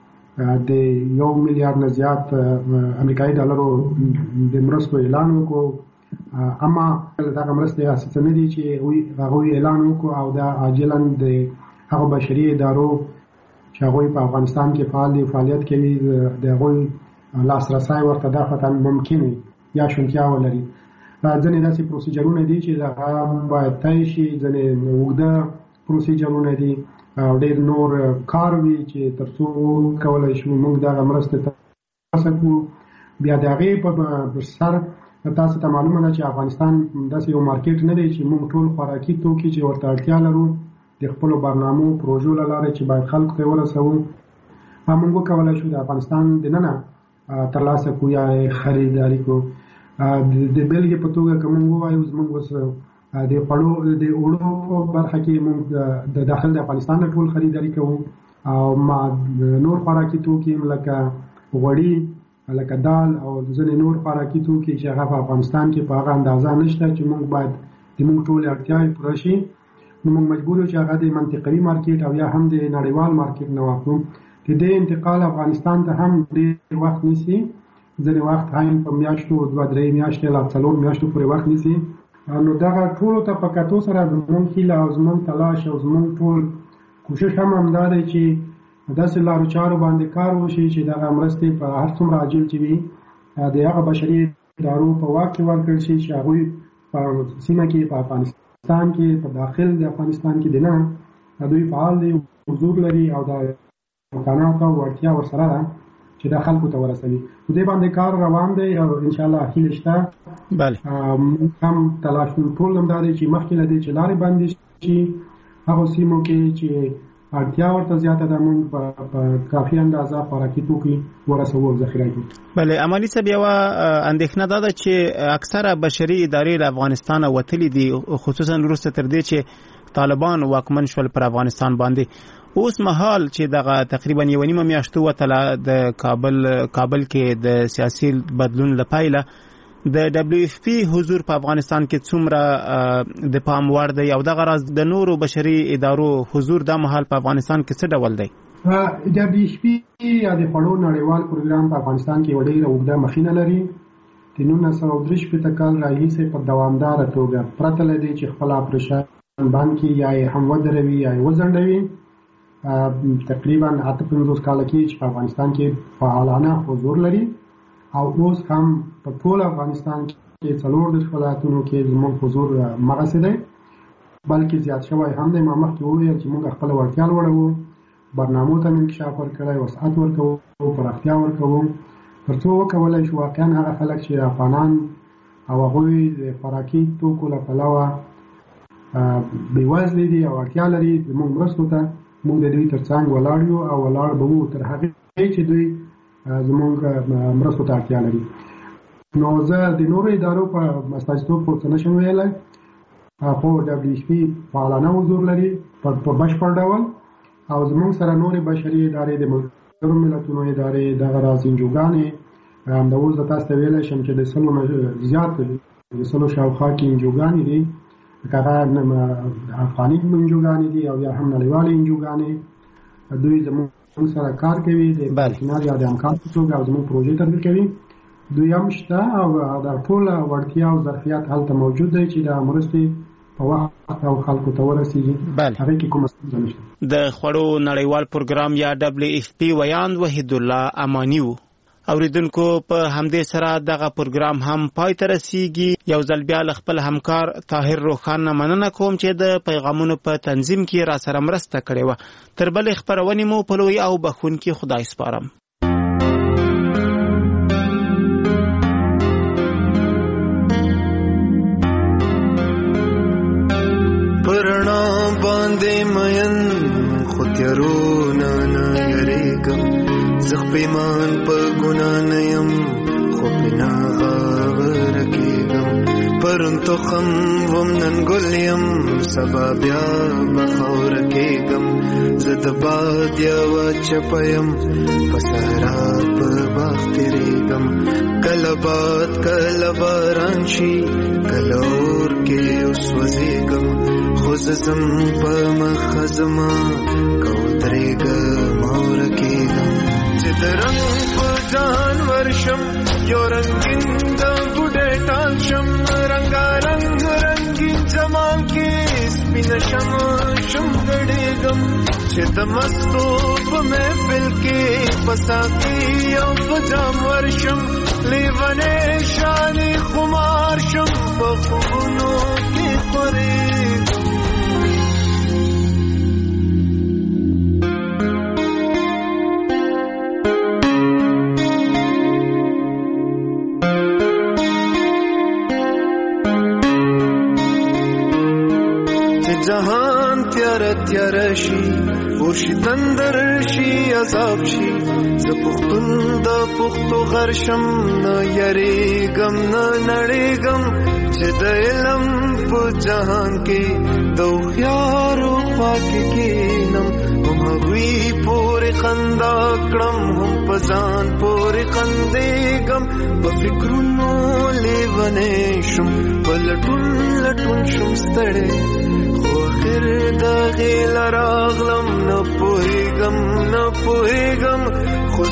د 1 میلیارډ نه زیات امریکایي ډالرو د مرستو اعلان وکړو. اما دغه مرستې اساسي نه دي چې هغوی اعلان وکړو او دا عاجلا د هغو بشري ادارو چې هغوی په افغانستان کې فعال دي فعالیت کوي د هغوی لاسرسی ورته دغه ممکن وي یا شونتیا ولري. ځینې داسې پروسیجرونه دي چې هغه باید طی شي، ځینې اوږده پروسیجرونه دي او ډېر نور کار وي چې تر څو کولی شو موږ دغه مرستې ترلاسه کړو. بیا د هغې په سر تاسو ته معلومه ده چې افغانستان داسې یو مارکیټ نه دی چې موږ ټول خوراکي توکي چې ورته اړتیا لرو د خپلو برنامو پروژو له لارې چې باید خلکو ته ورسوو موږ وکولی شو د افغانستان دننه ترلاسه کړو یا خریداري کړو. د بېلګې په توګه که موږ ووایو زموږ اوس د اوړو په برخه کې موږ د داخل د افغانستان نه ټول خریداري کوو او نور خوراکي توکي لکه غوړي، لکه دال او ځینې نور خوراکي توکي چې هغه په افغانستان کې په هغه اندازه نشته چې موږ باید د موږ ټولې اړتیاوې پوره شي. نو موږ مجبور یو چې هغه د منطقوي مارکیټ او یا هم د نړیوال مارکیټ نه واخلو. د دې انتقال افغانستان ته هم ډېر وخت نیسي ځینې وخت هم په میاشتو 2-3 میاشتې لا 4 میاشتو پورې وخت نیسي. نو دغه ټولو ته په کتو سره زموږ هیله او زموږ تلاش او زموږ ټول کوشش هم همدا دی چې داسې لارو چارو باندې کار وشي چې دغه مرستې په هر څومره عاجل چې وي د هغه بشري ادارو په واک کې ورکړل شي چې هغوی په سیمه کې په افغانستان کې په داخل د افغانستان کې دنه دوی فعال دي، حضور لري او د امکانات او وړتیا ورسره ده چې د خلکو ته ورسوي. په دې باندې کار روان دی او ان شاء الله هیله شته. بله هم تلاش ټول هم دا دی چې مخکې له دې چې لارې بندې شي هغو سیمو کې چې اړتیا ورته زیاته ده موږ په کافي اندازه خوراکي توکي ورسوو او ذخیره کړو. بله امالي صاحب یوه اندېښنه دا ده چې اکثره بشري ادارې له افغانستانه وتلي دي، خصوصا وروسته تر دې چې طالبان واکمن شول پر افغانستان باندې. اوس مهال چې دغه تقریبا 1.5 میاشتو وتله د کابل کې د سیاسي بدلون لپاره د WFP حضور په افغانستان کې څومره د پام وړ دی او دغه راز د نورو بشري ادارو حضور د مهال په افغانستان کې څه ډول دی؟ WFP یا د خوړو نړیوال پروګرام په افغانستان کې وړې اوږده مخینه لري. د 1993 کال راهیسې په دوامداره توګه پرته له دې چې خپل اپریشن بند کړي یا یې هم ودروي یا یې وځنډوي تقریبا 8-5 کاله کې چې په افغانستان کې فعالانه حضور لري او اوس هم په ټول افغانستان کې 4 ولایتونو کې زموږ حضور مغسه دی بلکې زیات شوی هم دی. ما مخکې وویل چې موږ خپل وړتیا لوړوو، برنامو ته انکشاف ورکړی، وسعت ورکوو، پراختیا ورکوو تر څو وکولی شو واقعا هغه خلک چې افغانان او هغوی د خوراکي توکو له پلوه بېوزلي دي او اړتیا لري زموږ مرستو ته، موږ د دوی تر څنګ ولاړ یو او ولاړ به وو تر هغې چې دوی زموږ مرستو ته اړتیا لري. نو زه د نورو ادارو په استازیتوب خو څه نشم ویلی، خو WFP فعالانه حضور لري په بشپړ ډول او زموږ سره نورې بشري ادارې د ملګرو ملتونو ادارې دغه راز انجوګانې همداوس زه تاسو ته ویلی شم چې د 100 نه زیات د 100 شاوخوا کې انجوګانې دي، که هغه افغاني انجوګانې دي او یا هم نړیوالې انجوګانې. دوی زموږ سره کار کوي د پرسونال یا د امکان په توګه او زموږ پروژې تطبیق کوي. دوی هم شته او د ټوله وړتیا او ظرفیت هلته موجود دی چې د مرستې په وخت او خلکو ته ورسیږي. هغې کې کومه ستونزه نشته. د خوړو نړیوال پروګرام یا WFP ویاند وحید الله اماني و. اوریدونکو په همدې سره دغه پروګرام هم پای ته رسیږي. یو ځل بیا له خپل همکار طاهر روخان نه مننه کوم چې د پیغامونو په تنظیم کې را سره مرسته کړې وه. تر بلې خپرونې مو په لوی او بخښونکي خدای سپارم. پرنا باندې مین خو تیارونه نه یریږم، زه پیمان په ګناه نه یم خو پې ناغاوره کېږم. پرون تخم وم نن ګل یم سبا بیا به خاوره کېږم. زه د باد یوه چپه یم په صحرا په باغ تېرېږم. کله باد کله باران شي کله اور کې وسوځېږم، خو زه ځم په مخه زما که ودرېږم او ورکېږم. چې د رنګ په ځان ورشم یو رنګین د بوډۍ ټال شم، رنګارنګ رنګین زمان کې سپینه شم ګډېږم. چې د مستو په محفل کې په ساقي او په جام ورشم، لیونی شانې خمار شم په خوبونو کې خورېږم. جهان تیار شي ورشي تندر شي عذاب شي، زه پښتون د پښتو غر شم نه یریږم نه نړېږم. چې د علم په جهان کې د هوښیارو خوا کې کښېنم، هم هغوی پورې خندا کړم هم په ځان پورې خندېږم. په فکرونو لیونی شم په لټون شم ستړی، خو آخر د غېله راغلم نه پوهېږم پوهیږم خو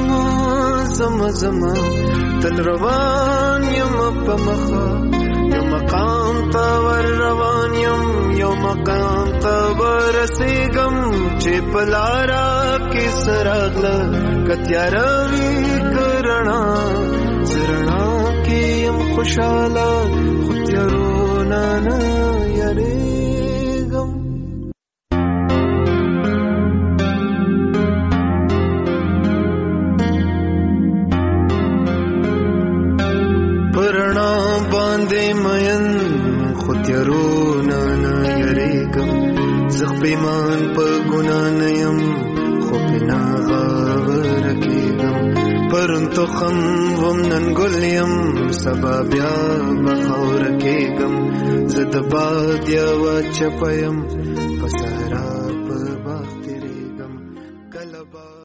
زما تل روان یم په مخه یو مقام ته ور روان یم یو مقام ته ورسیږم چې په لاره کې سراغله کتیاره وي کرنا زرنا کې یم خوشاله خو تیارونه نه یریږم پرنا باندې مین خو تیارونه نه یریږم زخ پیمان په ګناه نه یم خو پې ناغاور کېږم پرون تخم وم نن ګل یم سبا بیا به خاوره کېږم زه د باد یوه چپه یم په صحرا